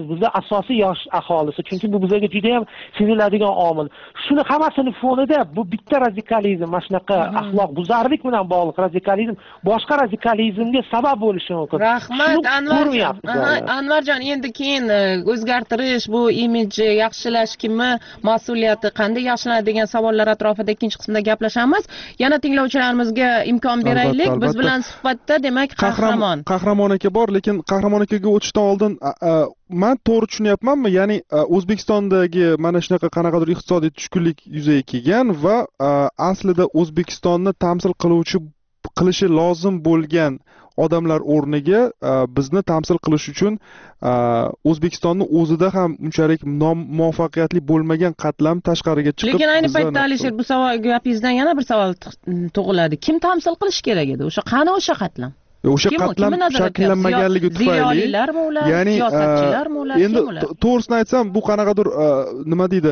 asosiy yosh aholisi, chunki bu bizga juda ham seziladigan omil. Shuni hammasini fonida bu bitta radikalizm, mana shunaqa axloq buzarlik bilan bog'liq radikalizm boshqa radikalizmga sabab bo'lishi mumkin. Rahmat Anvarjon, endi keyin o'zgartirish, bu imijni yaxshilash kimni mas'uliyati, qanday yaxshilanadi degan savollar atrofida ikkinchi qismda gaplashamiz. Yana tinglovchilarimizga imkon beraylik. Biz bilan suhbatda demak Qahramon aka bor, lekin Qahramon akaga o'tishdan oldin men to'g'ri tushunyapmanmi? Ya'ni O'zbekistondagi mana shunaqa qanaqadir iqtisodiy tushkunlik yuzaga kelgan va aslida O'zbekistonni tamsil qilishi lozim bo'lgan odamlar o'rniga bizni tamsil qilish uchun O'zbekistonni o'zida ham unchalik muvaffaqiyatli bo'lmagan qatlam tashqariga chiqib, lekin ayni paytda Alisher, bu savol gapingizdan yana bir savol tug'iladi. Kim tamsil qilish kerak edi? Qani o'sha qatlam? O'sha qatlam shakllanmaganligi tufayli, ya'ni siyosatchilarmi ular, endi to'g'risini aytsam, bu qanaqadir nima deydi,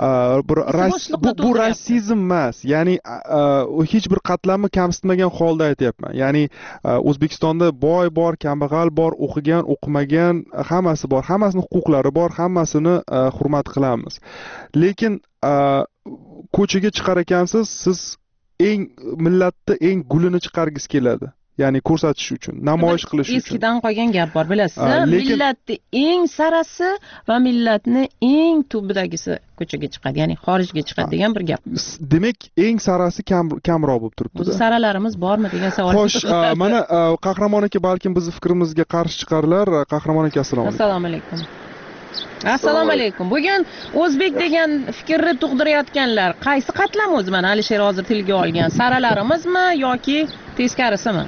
bu rasizm emas, ya'ni hech bir qatlamni kamsitmagan holda aytyapman. Ya'ni O'zbekistonda boy bor, kambag'al bor, o'qigan, o'qimagan, hammasi bor, hammasining huquqlari bor, hammasini hurmat qilamiz. Lekin ko'chaga chiqar ekansiz, siz millatni eng gulini chiqargis keladi. Ya'ni ko'rsatish uchun, namoyish qilish uchun. Eskidan qolgan gap bor, bilasizmi? Millatni eng sarasi va millatni eng tubidagisi ko'chaga chiqadi, ya'ni xorijga chiqadi degan bir gap. Demak, eng sarasi kamroq bo'lib turibdi. O'zi saralarimiz bormi degan savol. Xo'sh, mana Qahramon aka balkim bizni fikrimizga qarshi chiqarlar. Qahramon aka, assalomu alaykum. Assalomu alaykum. Assalomu alaykum. Bugun o'zbek degan fikrni tug'dirayotganlar qaysi qatlam o'zi? Mana Alisher hozir tilga olgan saralarimizmi yoki teskarisimi?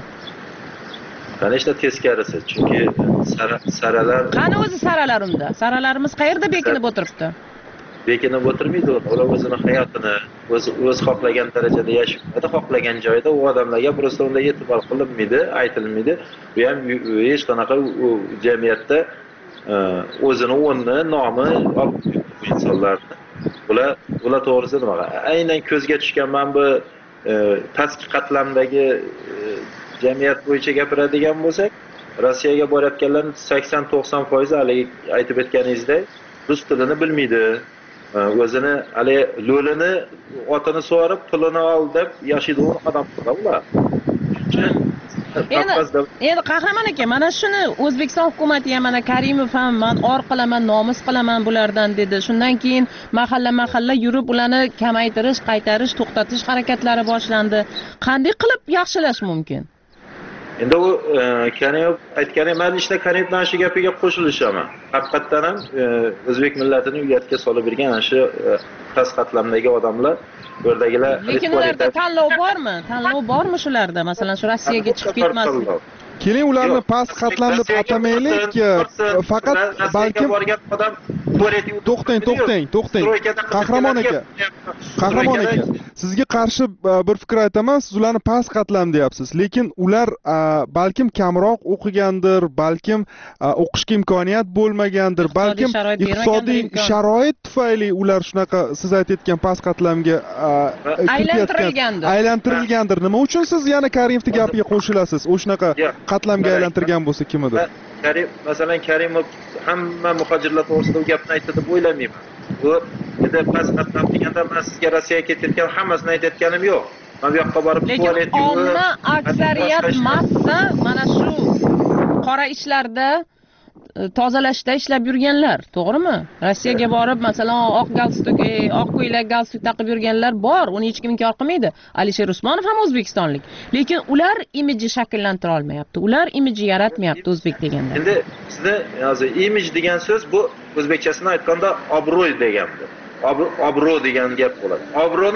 Qanday teskarisi? Chunki saralar qani o'zi saralar unda? Saralarimiz qayerda bekinib o'tiribdi? Bekinib o'tirmaydi. Ular o'zini hayotini o'z xohlagan darajada yashaydi, xohlagan joyda u odamlarga просто unda e'tibor qilinmaydi, aytilmaydi. Bu ham hech qanaqa jamiyatda o'zini o'rni, nomi olib insonlarni. Ular to'g'risida nima? Aynan ko'zga tushgan men bu pastki qatlamdagi jamiyat bo'yicha gapiradigan bo'lsak, Rossiyaga borayotganlarning 80-90% haligi aytib o'tganingizdek rus tilini bilmaydi. O'zini hali lo'lini otini sug'orib, pulini ol deb yashaydigan odamlar ular. Endi Qahramon aka, mana shuni O'zbekiston hukumati ham, mana Karimov ham men or qilaman, nomus qilaman bulardan dedi. Shundan keyin mahalla yurib ularni kamaytirish, qaytarish, to'xtatish harakatlari boshlandi. Qanday qilib yaxshilash mumkin? Endi u Karimov aytgani, men ishda Karimovning shu gapiga qo'shilishaman. Haqiqatan ham o'zbek millatini uyatga solib bergan shu past qatlamdagi odamlar, o'rdagilar. Lekin ularda tanlov bormi? Tanlov bormi shularda? Masalan, shu Rossiyaga chiqib ketmaslik. Keling, ularni past qatlam deb atamaylik, faqat balkim to'xtang. Qahramon aka, sizga qarshi bir fikr aytaman. Siz ularni past qatlam deyapsiz, lekin ular balkim kamroq o'qigandir, balkim o'qishga imkoniyat bo'lmagandir, balkim iqtisodiy sharoit tufayli ular shunaqa siz aytayotgan past qatlamga aylantirilgandir. Nima uchun siz yana Karimovning gapiga qo'shilasiz? O'shunaqa qatlamga aylantirgan bo'lsa kimdir? Masalan, Karimov hamma muhojirlar to'g'risida u gapni aytdi deb o'ylamayman. Bu endi past qatlam deganda men sizga Rossiyaga ketayotgan hammasini aytayotganim yo'q. Men bu yoqqa borib tualet yo'q. Omma aksariyat massa mana shu qora ishlarda tozalashda ishlab yurganlar, to'g'rimi? Rossiyaga borib, masalan, oq galstuk, oq ko'ylak galstuk taqib yurganlar bor, uni hech kim inkor qilmaydi. Alisher Usmonov ham o'zbekistonlik. Lekin ular imijni shakllantira olmayapti. Ular imijni yaratmayapti o'zbek deganda. Endi sizda hozir imij degan so'z bu o'zbekchasini aytganda obro'y degandir. Obro' degan gap bo'ladi. Obro'ni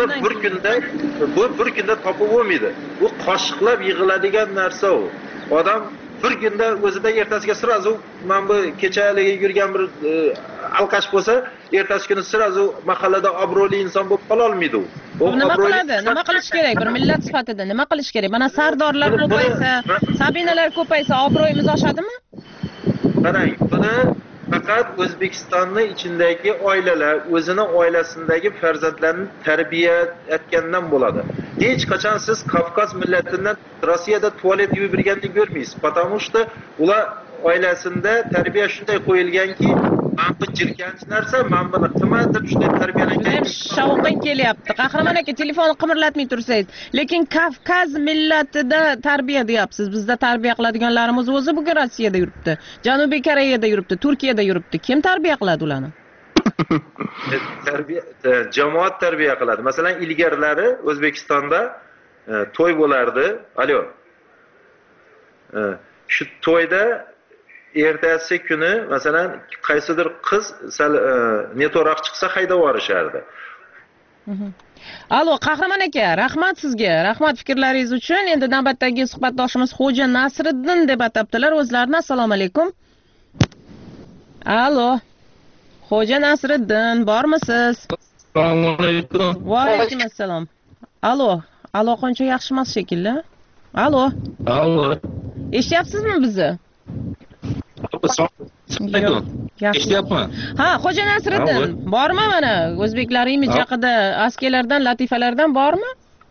bir kunda topib bo'lmaydi. Bu qoshiqlab yig'iladigan narsa u. Odam bir kunda o'zida ertasiga sirazu men bu kechalik yurgan bir alqash bo'lsa, ertasi kuni sirazu mahallada obro'li inson bo'lib qola olmaydi u. Nima qiladi? Nima qilish kerak? Bir millat sifatida nima qilish kerak? Mana sardorlar ko'paysa, sabinalar ko'paysa, obro'yimiz oshadimi? Qarang, buni faqat O'zbekistonning ichidagi oilalar o'zini oilasindagi farzandlarni tarbiyalashgandan bo'ladi. Hech qachon siz Kavkaz millatidan Rossiyada tualet yuvib yurganini ko'rmaysiz. Потому что ular oilasida tarbiya shunday qo'yilganki, men bu jirkanch narsa, men buni qilmadim, shunday tarbiyalangan. Shovqin kelyapti. Qahramon aka, telefonni qimirlatmay tursangiz. Lekin Kavkaz millatida tarbiya deyapsiz. Bizda tarbiya qiladiganlarimiz o'zi bugun Rossiyada yuribdi. Janubiy Koreyada yuribdi, Turkiyada yuribdi. Kim tarbiya qiladi ularni? Jamoat tarbiya qiladi. Masalan, ilgarilari O'zbekistonda to'y bo'lardi. Alo. Shu to'yda ertasi kuni masalan qaysidir qiz sal neto'roq chiqsa haydab yuborishardi. Allo, Qahramon aka, rahmat sizga. Rahmat fikrlaringiz uchun. Endi navbatdagi suhbatdoshimiz Xo'ja Nasriddin deb atabdilar o'zlarini. Assalomu alaykum. Allo. Xo'ja Nasriddin, bormisiz? Assalomu alaykum. Va alaykum assalom. Allo, aloqancha yaxshi emas shekilli. Allo. Allo. Eshityapsizmi bizni? Eshityapman. Ha, Xo'ja Nasriddin, bormi mana o'zbeklar imij haqida askelardan, latifalardan bormi?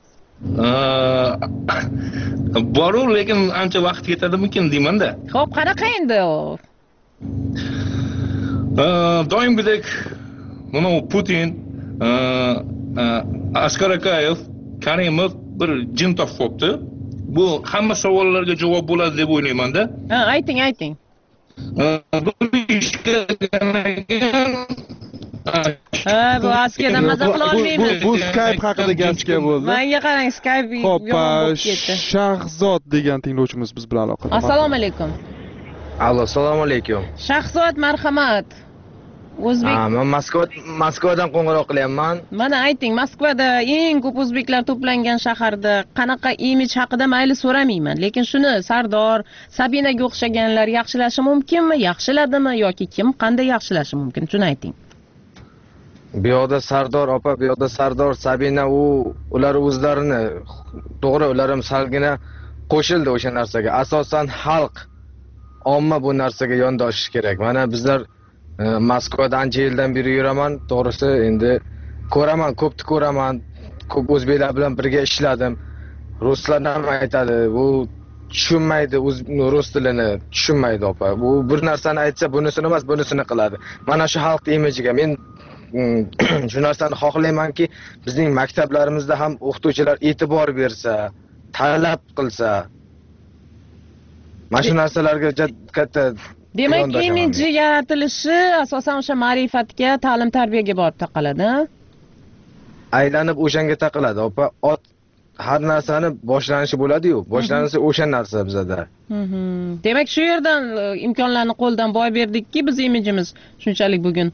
Boru, lekin ancha vaqt ketadimikin deyman-da. Xo'p, qanaqa endi u? Doimgidek mana Putin, Askar Akayev, Karimov bir jin topibdi. Bu hamma savollarga javob bo'ladi deb o'ylayman-da. Ha, ayting. Bu askerdan maza qila olmaymiz. Bu Skype haqida gapga bo'ldi. Menga qarang, Skype yomon bo'lib ketdi. Shahzod degan tinglovchimiz biz bilan aloqada. Assalomu alaykum. Allo, assalomu alaykum. Shahzod, marhamat. O'zbek. Men Moskvadan qo'ng'iroq qilyapman. Mana ayting, Moskvada eng ko'p o'zbeklar to'plangan shaharda qanaqa imij haqida mayli so'ramayman, lekin shuni Sardor, Sabinaga o'xshaganlar yaxshilashi mumkinmi, yaxshiladimi yoki kim qanday yaxshilashi mumkin? Shuni ayting. Bu yoqda Sardor opa, bu yoqda Sardor, Sabina ular o'zlarini, to'g'ri, ular ham salgina qo'shildi o'sha narsaga. Asosan xalq, omma bu narsaga yondoshishi kerak. Mana bizlar Moskvada ancha yildan beri yuraman, to'g'risi endi ko'raman, ko'pni ko'raman, ko'p o'zbeklar bilan birga ishladim. Ruslar ham aytadi, bu tushunmaydi, rus tilini tushunmaydi opa. Bu bir narsani aytsa, bunisini emas, bunisini qiladi. Mana shu xalq imijiga men shu narsani xohlaymanki, bizning maktablarimizda ham o'qituvchilar e'tibor bersa, talab qilsa. Mana shu narsalarga katta demak, imiji yaratilishi asosan o'sha ma'rifatga, ta'lim tarbiyaga borib taqaladi. Aylanib o'shanga taqaladi, opa. Har narsani boshlanishi bo'ladi-yu, boshlanishi o'sha narsa bizada. Demak, shu yerdan imkonlarni qo'ldan boy berdikki, biz imijimiz shunchalik bugun.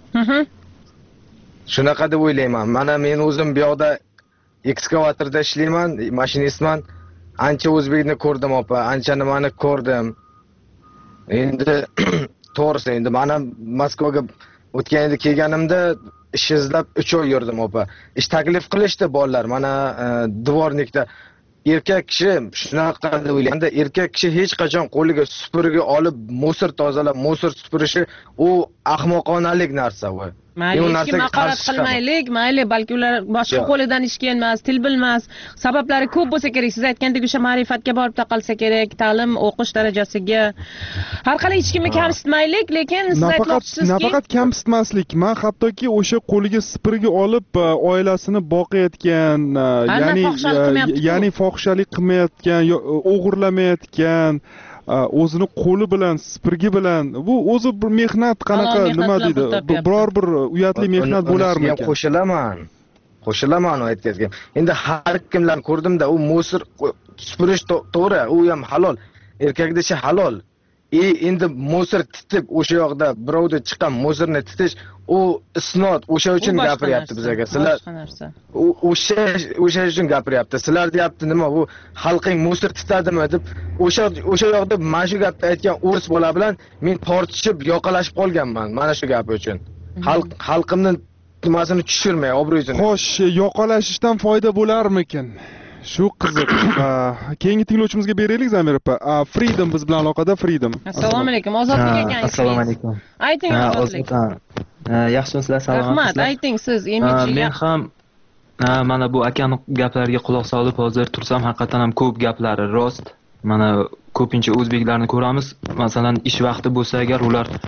Shunaqa deb o'ylayman. Mana men o'zim bu yoqda ekskavatorda ishlayman, mashinistman. Ancha o'zbekni ko'rdim, opa. Ancha nimani ko'rdim. Endi to'g'risi, endi men ham Moskvaga o'tgan yil kelganimda ish izlab 3 oy yurdim, opa. Ish taklif qilishdi bolalar. Mana dvornikda erkak kishi shunaqa deb o'ylayman-da, erkak kishi hech qachon qo'liga supurgi olib musor tozalab, musor supurishi u ahmoqonalik narsa u. Mayli, hech kimga haqorat qilmaylik, mayli, balki ular boshqa qo'lidan ish kelmas, til bilmas, sabablari ko'p bo'lsa kerak. Siz aytgandek o'sha ma'rifatga borib taqalsa kerak, ta'lim, o'qish darajasiga. Har qalay hech kimni kamsitmaylik, lekin siz aytmoqchisizki, nafaqat kamsitmaslik, men hattoki o'sha qo'liga supurgi olib oilasini boqayotgan, ya'ni fohishalik qilmayotgan, o'g'irlamayotgan, o'zini qo'li bilan, supurgi bilan, bu o'zi bir mehnat, qanaqa nima deydi, biror bir uyatli mehnat bo'larmikan? Qo'shilaman aytgazgan. Endi har kimlarni ko'rdimda, u musor supurish to'g'ri, u ham halol. Erkakda ishi halol. Endi musor titib o'sha yoqda birovda chiqqan musorni titish, u isnot, o'sha uchun gapiryapti bizga. Sizlar o'sha uchun gapiryapti. Sizlar deyapti, nima bu xalqing musor titadimi deb, o'sha yoqda mana shu gapni aytgan o'ris bola bilan men tortishib, yoqalashib qolganman mana shu gap uchun. Xalqimni nimasini tushirmay, obro'sini. Xo'sh, yoqalashishdan foyda bo'larmikin? Shu qiziq. Keyingi tinglovchimizga beraylik, Zamir opa. Freedom biz bilan aloqada. Freedom. Assalomu alaykum. Ozodlik ekan. Assalomu alaykum. Ayting, Ozodlik. Yaxshimisizlar, salomatsizlar? Rahmat, ayting siz imijiga. Men ham mana bu akani gaplariga quloq solib hozir tursam, haqiqatan ham ko'p gaplari rost. Mana ko'pincha o'zbeklarni ko'ramiz. Masalan, ish vaqti bo'lsa agar ular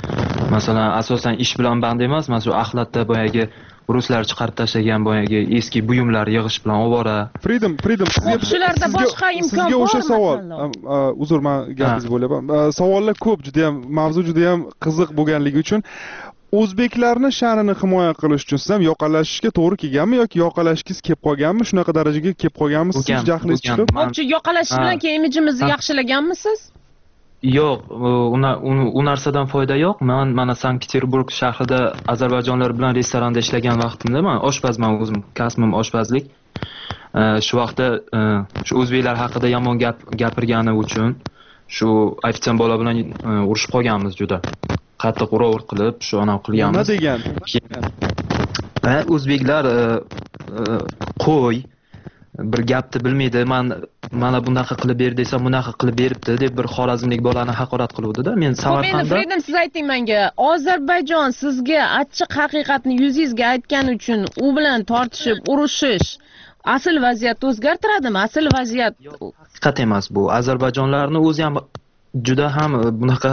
Masalan, asosan ish bilan band emas, mana shu axlatda boyagi ruslar chiqarib tashlagan boyagi eski buyumlar yig'ish bilan ovora. Freedom, shularda boshqa imkon sizga bor. o'sha savol. Uzr, men gapingizni bo'lyapman. Savollar ko'p, juda ham mavzu juda ham qiziq bo'lganligi uchun o'zbeklarni sha'nini himoya qilish uchun siz ham yoqalashishga to'g'ri kelganmi yoki yoqalashingiz kelib qolganmi? Shunaqa darajaga kelib qolganmi siz jahlingiz chiqib? Bo'pchi, yoqalash bilan keyin imijimizni yaxshilaganmisiz? Yo'q, u narsadan foyda yo'q. Men mana Sankt-Peterburg shahrida ozarbayjonlar bilan restoranda ishlagan vaqtimda men oshpazman o'zim, kasbim oshpazlik. Shu vaqtda shu o'zbeklar haqida yomon gapirgani uchun shu ofitsiant bola bilan urushib qolganmiz juda. Qattiq urovur qilib, shu anav qilganmiz. Nima degan? O'zbeklar qo'y bir gapni bilmaydi. Mana bunaqa qilib ber desam, bunaqa qilib beribdi deb bir xorazmlik bolani haqorat qiluvdi-da. Men Samarqandda Freedom, siz ayting menga, Ozarbayjon sizga achchiq haqiqatni yuzingizga aytgani uchun u bilan tortishib, urushish asl vaziyatni o'zgartiradimi? Asl vaziyat haqiqat emas bu. Ozarbayjonlarning o'zi ham juda ham bunaqa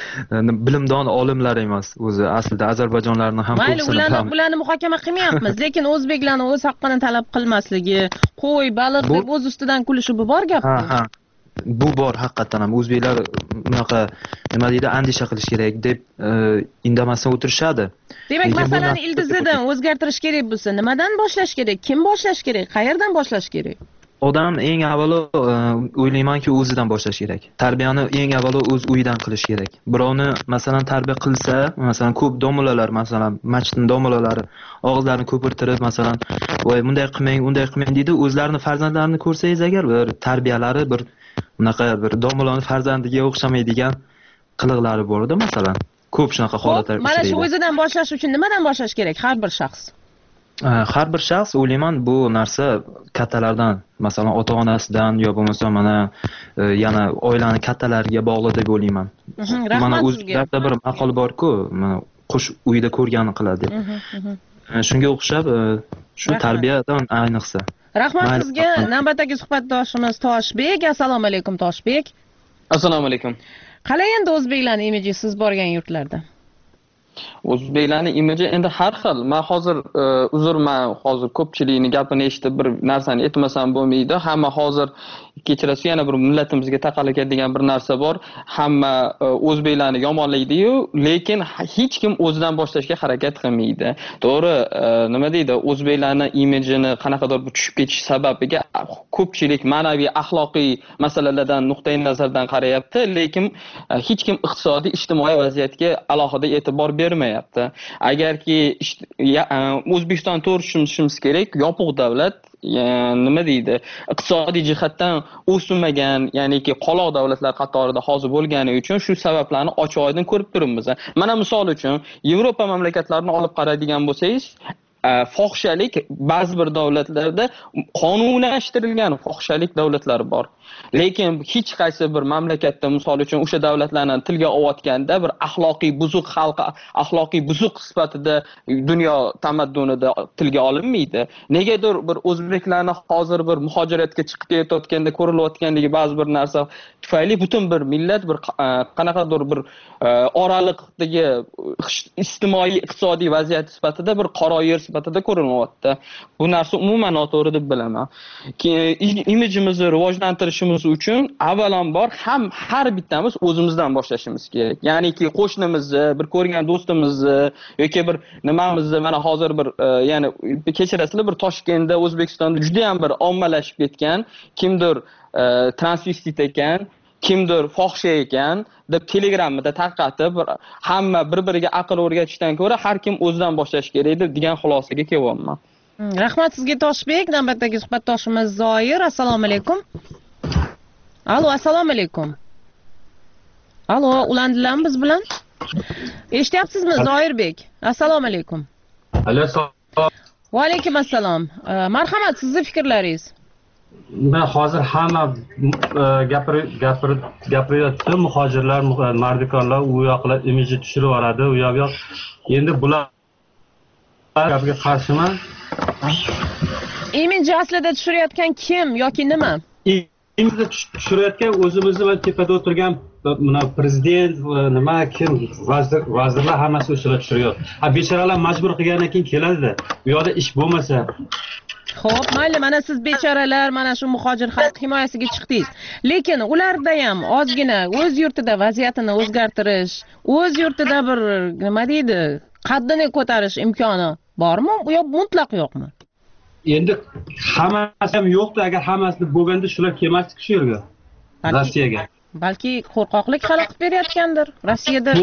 bilimdon olimlar emas o'zi. Aslida Ozarbayjonlarning ham ko'psini bularni muhokama qilmayapmiz, lekin o'zbeklarning o'z haqqini talab qilmasligi, qo'y, baliq deb o'z ustidan kulishi bu bor gap. Ha. Bu bor haqiqatan ham. O'zbeklar bunaqa nima deydi, andisha qilish kerak deb indamasdan o'tirishadi. Demak, masalani ildizidan o'zgartirish kerak bo'lsa, nimadan boshlash kerak? Kim boshlash kerak? Qayerdan boshlash kerak? Odam eng avvalo o'ylaymanki o'zidan boshlash kerak. Tarbiyani eng avvalo o'z uyidan qilish kerak. Birovni masalan tarbiya qilsa, masalan ko'p domlalar, masalan masjidning domlalari og'izlarini ko'pirtirib, masalan, "Voy, bunday qilmang, unday qilmang" deydi. O'zlarini farzandlarini ko'rsangiz agar bir tarbiyalari bir bunaqa bir domlaning farzandiga o'xshamaydigan qiliqlari bor-da, masalan. Ko'p shunaqa holatlar uchraydi. Mana shu o'zidan boshlash uchun nimadan boshlash kerak har bir shaxs? Har bir shaxs o'ylayman bu narsa kattalardan, masalan ota-onasidan yo bo'lmasa mana yana oilani kattalariga bog'liq deb o'ylayman. Mana o'zlarda bir maqol bor-ku, mana qush uyda ko'rganini qiladi deb. Shunga o'xshab shu tarbiyadan ayniqsa. Rahmat sizga. Navbatdagi suhbatdoshimiz Toshbek. Assalomu alaykum Toshbek. Assalomu alaykum. Qalay endi o'zbeklarning imiji siz borgan yurtlarda? O'zbeklarning imiji endi har xil. Men hozir uzrman, hozir ko'pchilikni gapini eshitib bir narsani aytmasam bo'lmaydi. Hamma hozir kechirasiz, yana bir millatimizga taqaladigan bir narsa bor. Hamma o'zbeklarni yomonlaydi-yu, lekin hech kim o'zidan boshlashga harakat qilmaydi. To'g'ri, nima deydi, o'zbeklarning imijini qanaqadir tushib ketish sababiga ko'pchilik ma'naviy, axloqiy masalalardan nuqtai nazardan qarayapti, lekin hech kim iqtisodiy, ijtimoiy vaziyatga alohida e'tibor bermayapti. Agarki O'zbekiston to'g'ri tushunishimiz kerak, yopiq davlat, nima deydi, iqtisodiy jihatdan o'smagan, ya'niki qoloq davlatlar qatorida hozir bo'lgani uchun shu sabablarni ochiq-oydin ko'rib turibmiz. Mana misol uchun Yevropa mamlakatlarini olib qaraydigan bo'lsangiz, fohishalik ba'zi bir davlatlarda qonunlashtirilgan fohishalik davlatlari bor. Lekin hech qaysi bir mamlakatda misol uchun o'sha davlatlarni tilga olayotganda bir axloqiy buzuq xalq, axloqiy buzuq sifatida dunyo tamaddunida tilga olinmaydi. Negadir bir o'zbeklarni hozir bir muhojiratga chiqib ketayotganda ko'rilayotgandagi ba'zi bir narsa tufayli butun bir millat bir qanaqadir bir oraliqdagi ijtimoiy iqtisodiy vaziyat sifatida bir qora yer sifatida ko'rinyapti. Bu narsa umuman noto'g'ri deb bilaman. Imijimizni rivojlantirishimiz uchun avvalambor har bittamiz o'zimizdan boshlashimiz kerak. Ya'niki qo'shnimizni, bir ko'rgan do'stimizni yoki bir nimamizni, mana hozir bir ya'ni kechirasizlar, bir Toshkentda, O'zbekistonda juda ham bir ommalashib ketgan kimdir transvestit ekan, kimdir fohisha ekan deb Telegramda tarqatib, hamma bir-biriga aql o'rgatishdan ko'ra har kim o'zidan boshlash kerak degan xulosaga kelyapman. Rahmat sizga Toshbek. Navbatdagi suhbatdoshimiz Zoir. Assalomu alaykum. Alo, assalomu alaykum. Alo, ulandilarmi biz bilan? Eshityapsizmi Zoirbek? Assalomu alaykum. Va alaykum assalom. Marhamat, sizning fikrlaringiz. Men hozir hamma gapiryapti, muhojirlar, mardikorlar u yoqlar imiji tushirib yuboradi, u yoq. Endi bular gapga qarshiman. Imiji aslida tushirayotgan kim yoki nima? Imijni tushirayotgan o'zimizni va tepada o'tirgan mana prezident nima kim vazirlar hammasi ustiga tushiryapti. Bechoralar majbur qilgandan keyin keladi-da. Bu yoqda ish bo'lmasa. Xo'p, mayli, mana siz bechoralar, mana shu muhojir xalq himoyasiga chiqdingiz. Lekin ularda ham ozgina o'z yurtida vaziyatini o'zgartirish, o'z yurtida bir nima deydi, qaddini ko'tarish imkoni bormi? Yo mutlaq yo'qmi? Endi hammasi ham yo'qdi, agar hammasi bo'lganda shular kelmasdi shu yerga. Rossiyaga. Balki qo'rqoqlik xalaqit berayotgandir Rossiyada.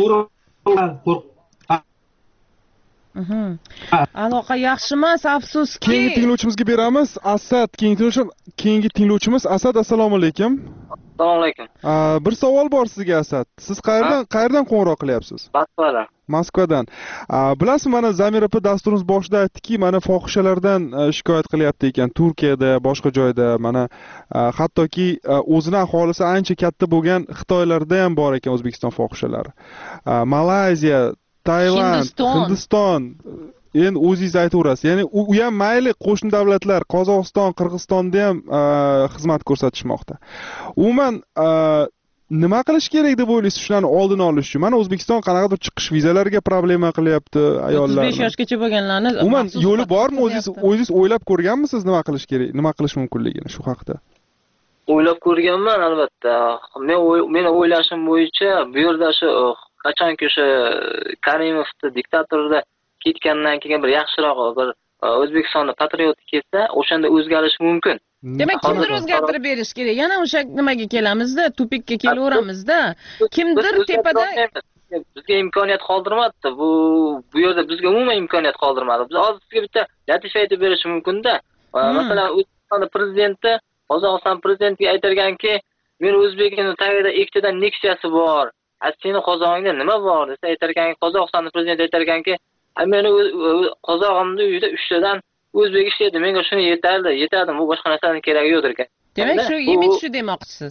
Aloqa yaxshi emas, afsuski. Keyingi tinglovchimizga beramiz. Asad, keyingi tinglovchimiz Asad, assalomu alaykum. Assalomu alaykum. Bir savol bor sizga, Asad. Siz qayerdan qo'ng'iroq qilyapsiz? Moskvadan. Moskvadan. Bilasizmi, mana Zamir opa dasturimiz boshida aytdiki, mana fohishalardan shikoyat qilyapti ekan Turkiyada, boshqa joyda, mana hattoki o'zini aholisi ancha katta bo'lgan Xitoylarda ham bor ekan O'zbekiston fohishalari. Malayziya, Tailand, Hindiston, endi o'zingiz aytaverasiz. Ya'ni u ham mayli qo'shni davlatlar, Qozog'iston, Qirg'izistonda ham xizmat ko'rsatishmoqda. Umuman nima qilish kerak deb o'ylaysiz shularni oldini olish uchun? Mana O'zbekiston qanaqadir chiqish vizalariga problema qilyapti ayollar. 35 yoshgacha bo'lganlarni umuman yo'li bormi? O'zingiz o'ylab ko'rganmisiz nima qilish kerak, nima qilish mumkinligini shu haqda? O'ylab ko'rganman albatta. Men o'ylashim bo'yicha bu yerda shu qachonki o'sha Karimovni diktatorda ketgandan keyin bir yaxshiroq bir O'zbekistonda patriot kelsa, o'shanda o'zgarish mumkin. Demak, kimdir o'zgartirib berish kerak. Yana o'sha nimaga kelamizda, tupikka kelaveramizda. Kimdir tepada bizga imkoniyat qoldirmadi. Bu yerda bizga umuman imkoniyat qoldirmadi. Biz hozir sizga bitta latifa aytib berish mumkin-da. Masalan, O'zbekiston prezidenti Qozog'iston prezidentiga aytganki, men O'zbekiston tagida ikkitadan Nexia'si bor. Seni qozog'ingda nima bor desa aytarkanki, Qozog'iston prezidenti aytarkanki, meni qozog'imning uyida 3 tadan o'zbek ishlaydi, menga shuni yetadi, bu boshqa narsaning keragi yo'q ekan. Demak, shu imij shu demoqchisiz.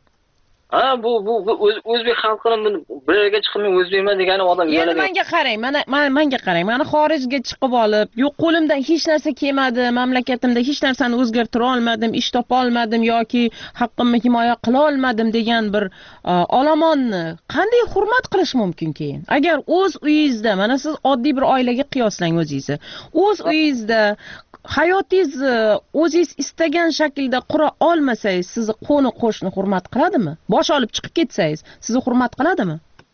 Bu o'zbek xalqining bir yerga chiqib men o'zbekman degan odam endi menga qarang, menga qarang. Meni xorijga chiqib olib, yo'q qo'limdan hech narsa kelmadi, mamlakatimda hech narsani o'zgartira olmadim, ish topa olmadim yoki haqqimni himoya qila olmadim degan bir olomonni qanday hurmat qilish mumkin keyin? Agar o'z uyingizda, mana siz oddiy bir oilaga qiyoslang o'zingizni. O'z uyingizda hayotingizni o'zingiz istagan shaklda qura olmasangiz, sizni qo'ni qo'shni hurmat qiladimi? Bosh olib chiqib ketsangiz, sizni hurmat qiladimi?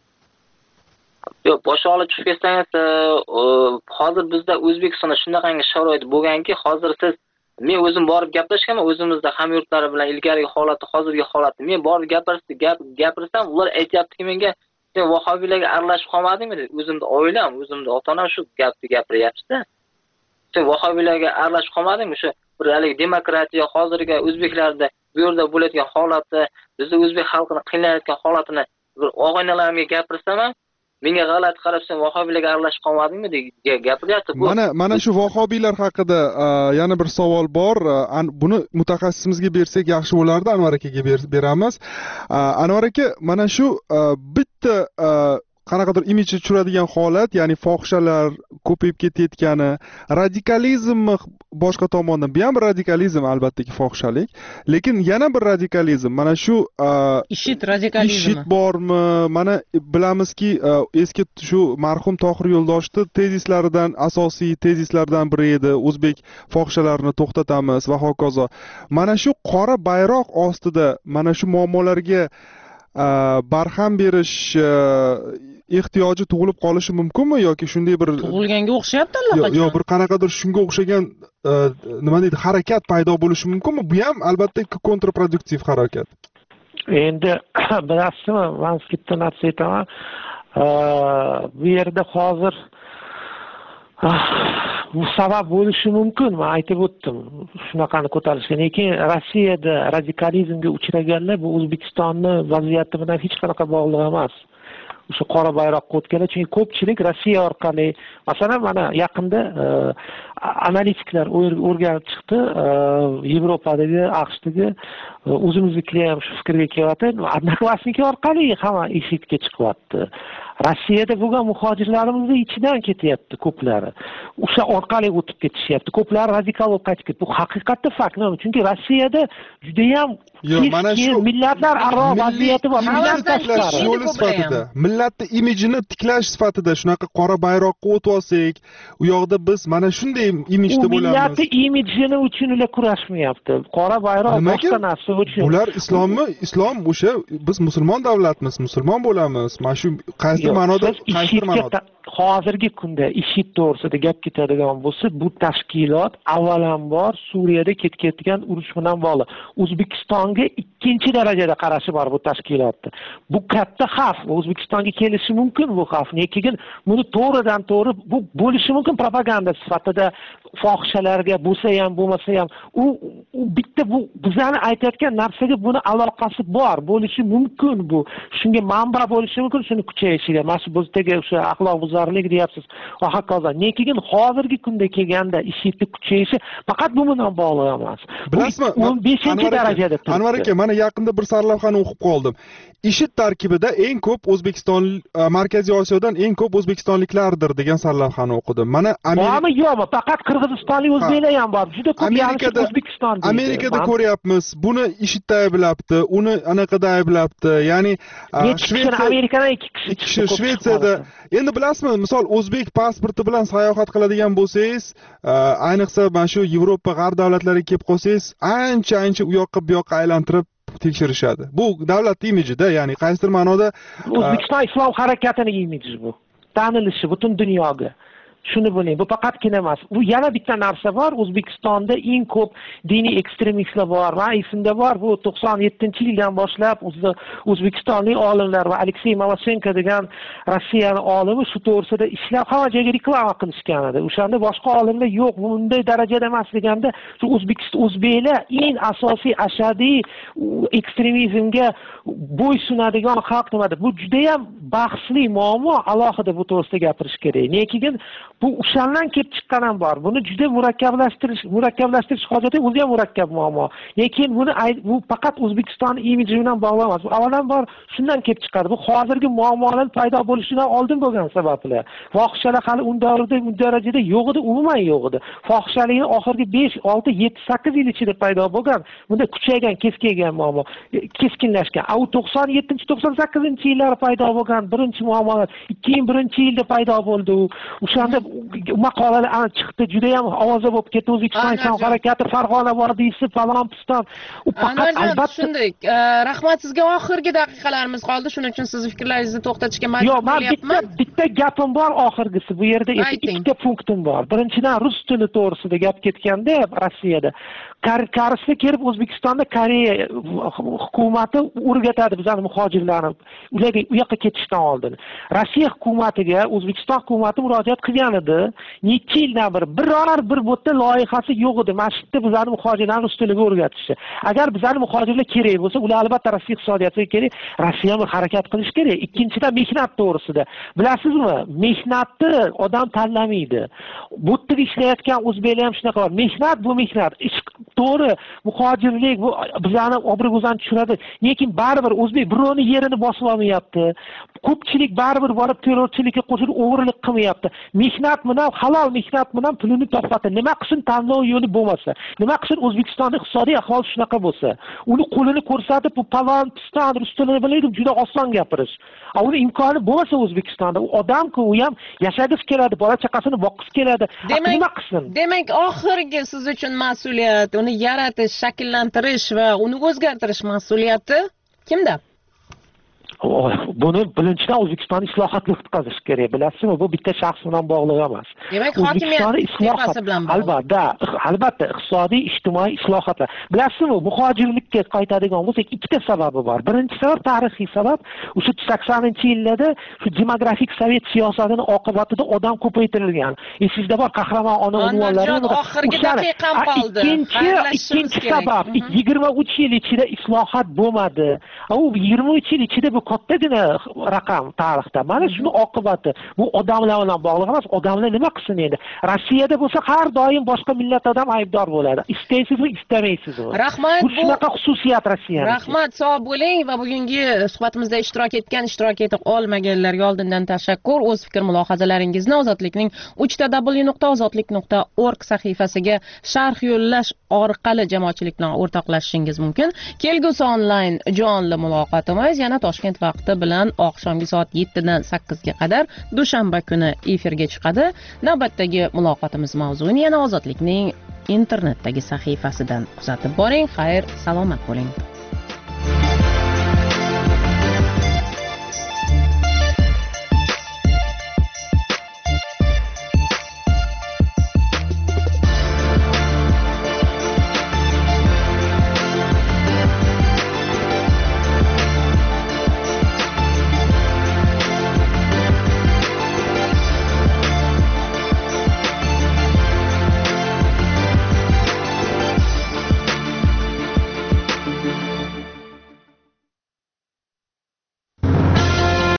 Yo'q, bosh olib chiqib ketsangiz, hozir bizda O'zbekistonda shunaqangi sharoit bo'lganki, hozir siz men o'zim borib gaplashganman, o'zimizda hamyurtlari bilan ilgarigi holati, hozirgi holati. Men borib gapirsam, ular aytayaptiki menga, sen vahobiylarga aralashib qolmadingmi deb. O'zimda oilam, o'zimda ota-onam shu gapni gapiryapti-da. Sen vahobiylarga aralashib qolmadingmi? Shu bir haligi demokratiya hozirgi o'zbeklarda bu yerda bo'layotgan holatni, bizning o'zbek xalqini qiynayotgan holatini bir og'aynilarimga gapirsam ham, menga g'alati qarab sen vahobiylarga aralashib qolmadingmi deb gapiryapti. Mana shu vahobiylar haqida yana bir savol bor. Buni mutaxassisimizga bersak yaxshi bo'lardi, Anvar akaga beramiz. Anvar aka, mana shu bitta qanaqadir imijga tushiradigan holat, ya'ni fohishalar ko'payib ketayotgani, radikalizmni boshqa tomondan, bu ham radikalizm albatta fohishalik, lekin yana bir radikalizm, mana shu IShID radikalizmi. IShID bormi? Mana bilamizki, eski shu marhum Tohir Yo'ldoshning tezislaridan, asosiy tezislardan biri edi, o'zbek fohishalarini to'xtatamiz va hokazo. Mana shu qora bayroq ostida mana shu muammolarga barham berish ehtiyoji tug'ilib qolishi mumkinmi yoki shunday bir tug'ilganga o'xshayapti allaqachon? Yo'q, bir qanaqadir shunga o'xshagan nima deydi, harakat paydo bo'lishi mumkinmi? Bu ham albatta kontraproduktiv harakat. Endi bilasizmi, men sizga bitta narsa aytaman. Bu yerda hozir bu sabab bo'lishi mumkin, men aytib o'tdim shunaqani ko'tarishga. Lekin Rossiyada radikalizmga uchraganlar bu O'zbekistonni vaziyati bilan hech qanaqa bog'liq emas. O'sha qora bayroqqa o'tganlar, chunki ko'pchilik Rossiya orqali, masalan, mana yaqinda analitiklar o'rganib chiqdi, Yevropadagi, AQShdagi o'zimiznikilar ham shu fikrga kelyapti. Odnoklassniki orqali hamma eshikka chiqyapti. Rossiyada bo'lgan muhojirlarimizni ichidan ketyapti ko'plari. O'sha orqali o'tib ketishyapti. Ko'plari radikal bo'lib qaytib ketdi. Bu haqiqatda fakt. Chunki Rossiyada juda ham mana shu millatlar aro vaziyati bor. Yo'li sifatida, millatning imijini tiklash sifatida shunaqa qora bayroqqa o'tib olsak, u yoqda biz mana shunday imijda bo'lamiz. Millatning imijini uchun ular kurashmayapti. Qora bayroq boshqa narsa uchun. Ular islom o'sha biz musulmon davlatmiz, musulmon bo'lamiz. Mana shu qaysi ma'noda hozirgi kunda IShID to'g'risida gap ketadigan bo'lsa, bu tashkilot avvalambor Suriyada ketayotgan urush bilan bog'liq. O'zbekistonga ikkinchi darajada qarashi bor bu tashkilotda. Bu katta xavf. O'zbekistonga kelishi mumkin bu xavf. Lekin buni to'g'ridan to'g'ri bu bo'lishi mumkin propaganda sifatida fohishalarga bo'lsa ham bo'lmasa ham u bitta bu bizlarni aytayotgan narsaga buni aloqasi bor bo'lishi mumkin bu. Shunga manba bo'lishi mumkin shuni kuchayishiga. Mana shu bizdagi o'sha axloq buzarlik deyapsiz. Va hokazo. Lekin hozirgi kunda kelganda IShIDning kuchayishi faqat bu bilan bog'liq emas. Bilasizmi? 15-darajada. Anvar aka, mana yaqinda bir sarlavhani o'qib qoldim. IShID tarkibida eng ko'p O'zbekiston, Markaziy Osiyodan eng ko'p o'zbekistonliklardir degan sarlavhani o'qidim. Mana Bormi yo'qmi? Faqat qirg'izistonlik o'zbeklar ham bor. Juda ko'p O'zbekiston. Amerikada ko'ryapmiz. Buni IShIDda ayblabdi, uni anaqada ayblabdi. Ya'ni Amerikadan 2 kishi Shvetsiyada. Endi bilasizmi, misol o'zbek pasporti bilan sayohat qiladigan bo'lsangiz, ayniqsa mana shu Yevropa g'arb davlatlariga kelib qolsangiz, ancha u yoqqa bu yoqqa aylantirib tekshirishadi. Bu davlat imijida, ya'ni qaysidir ma'noda O'zbekiston islom harakatining imiji bu. Tanilishi butun dunyoga. Shuni biling, bu faqatgina emas. Bu yana bitta narsa bor. O'zbekistonda eng ko'p diniy ekstremistlar bor. Va esimda bor, bu 97-yildan boshlab o'zbekistonlik olimlar va Aleksey Mavashenko degan Rossiyaning olimi shu to'g'risida ishlab hamma joyga reklama qilishgan edi. O'shanda boshqa olimlar yo'q, bunday darajada emas deganda, shu o'zbeklar eng asosiy ashadiy ekstremizmga bo'ysunadigan xalq nimada? Bu juda ham bahsli muammo, alohida bu to'g'risida gapirish kerak. Lekin bu o'shandan kelib chiqqan ham bor. Buni juda murakkablashtirish hojati o'zi ham murakkab muammo. Lekin bu faqat O'zbekiston imiji bilan bog'liq emas. Avvalambor shundan kelib chiqadi. Bu hozirgi muammolar paydo bo'lishidan oldin bo'lgan sabablar. Fohishalar hali u darajada yo'q edi, umuman yo'q edi. Fohishalikning oxirgi 5, 6, 7, 8 yil ichida paydo bo'lgan, bunda kuchaygan, keskingan muammo, keskinlashgan. U 97-98-yillar paydo bo'lgan birinchi muammolar 2001-yilda paydo bo'ldi. O'shanda maqolalar chiqdi, juda ham ovoza bo'lib ketdi. O'zbekiston islom harakati, Farg'ona vodiysi, falon piston. U faqat albatta shunday. Rahmat sizga, oxirgi daqiqalarimiz qoldi. Shuning uchun sizni fikrlaringizni to'xtatishga majbur bo'lyapman. Yo'q, bitta gapim bor oxirgisi. Bu yerda ikkita punktim bor. Birinchidan rus tili to'g'risida gap ketganda Rossiyada Karsga kelib O'zbekistonda Koreya hukumati o'rgatadi bizani muhojirlarni ularga u yoqqa ketishdan oldin. Rossiya hukumatiga O'zbekiston hukumati murojaat qilgan edi. Necha yildan beri biror bir bo'tda loyihasi yo'q edi. Masjidda bizani muhojirlarni rus tiliga o'rgatishdi. Agar bizani muhojirlar kerak bo'lsa, ular albatta Rossiya iqtisodiyotiga kerak, Rossiya bir harakat qilish kerak. Ikkinchidan mehnat to'g'risida. Bilasizmi, mehnatni odam tanlamaydi. Bu yerda ishlayotgan o'zbeklar ham shunaqa bor. Mehnat bu mehnat. To'g'ri, muhojirlik bu bizani obro'zani tushiradi. Lekin baribir o'zbek birovni yerini bosib olmayapti. Ko'pchilik baribir borib terrorchilikka qo'shilib o'g'rilik qilmayapti. Mehnat bilan, halol mehnat bilan pulini topadi. Nima qilsin tanlov yo'li bo'lmasa? Nima qilsin O'zbekistonning iqtisodiy ahvoli shunaqa bo'lsa? Uni qo'lini ko'rsatib, bu palon, piston, rus tilini biladi, juda oson gapirish. Uni imkoni bo'lmasa O'zbekistonda u odam-ku, u ham yashagisi keladi, bola chaqasini boqqisi keladi. Nima qilsin? Demak, oxirgi siz uchun mas'uliyat, uni yaratish, shakllantirish va uni o'zgartirish mas'uliyati kimda? Buni birinchidan O'zbekiston islohotga o'tkazish kerak. Bilasizmi, bu bitta shaxs bilan bog'liq emas. Demak, hokimiyat islohoti bilan bog'liq. Albatta, iqtisodiy, ijtimoiy islohotlar. Bilasizmi, muhojirlikka qaytadigan bo'lsak, ikkita sababi bor. Birinchi sabab tarixiy sabab, o'sha 80-yillarda shu demografik sovet siyosatining oqibatida odam ko'paytirilgan. Esingizda bor, qahramon ona unvonlari. Oxirgi daqiqam qoldi. Ikkinchi sabab, 23 yil ichida islohot bo'lmadi. U 23 yil ichida bu kattagina raqam tarixda. Mana shuni oqibati. Bu odamlar bilan bog'liq emas. Odamlar nima qilsin? chiqsin endi. Rossiyada bo'lsa har doim boshqa millat odam aybdor bo'ladi. Istaysiz-u istamaysizmi? Rahmat. Bu shunaqa xususiyat Rossiyaning. Rahmat, sog' bo'ling va bugungi suhbatimizda ishtirok etib olmaganlarga oldindan tashakkur. O'z fikr mulohazalaringizni Ozodlikning www.ozodlik.org sahifasiga sharh yo'llash orqali jamoatchilik bilan o'rtoqlashishingiz mumkin. Kelgusi onlayn jonli muloqotimiz yana Toshkent vaqti bilan oqshomgi soat 7 dan 8 ga qadar dushanba kuni efirga chiqadi. Navbatdagi muloqotimiz mavzuni yana Ozodlikning internetdagi sahifasidan kuzatib boring. Xayr, salomat bo'ling.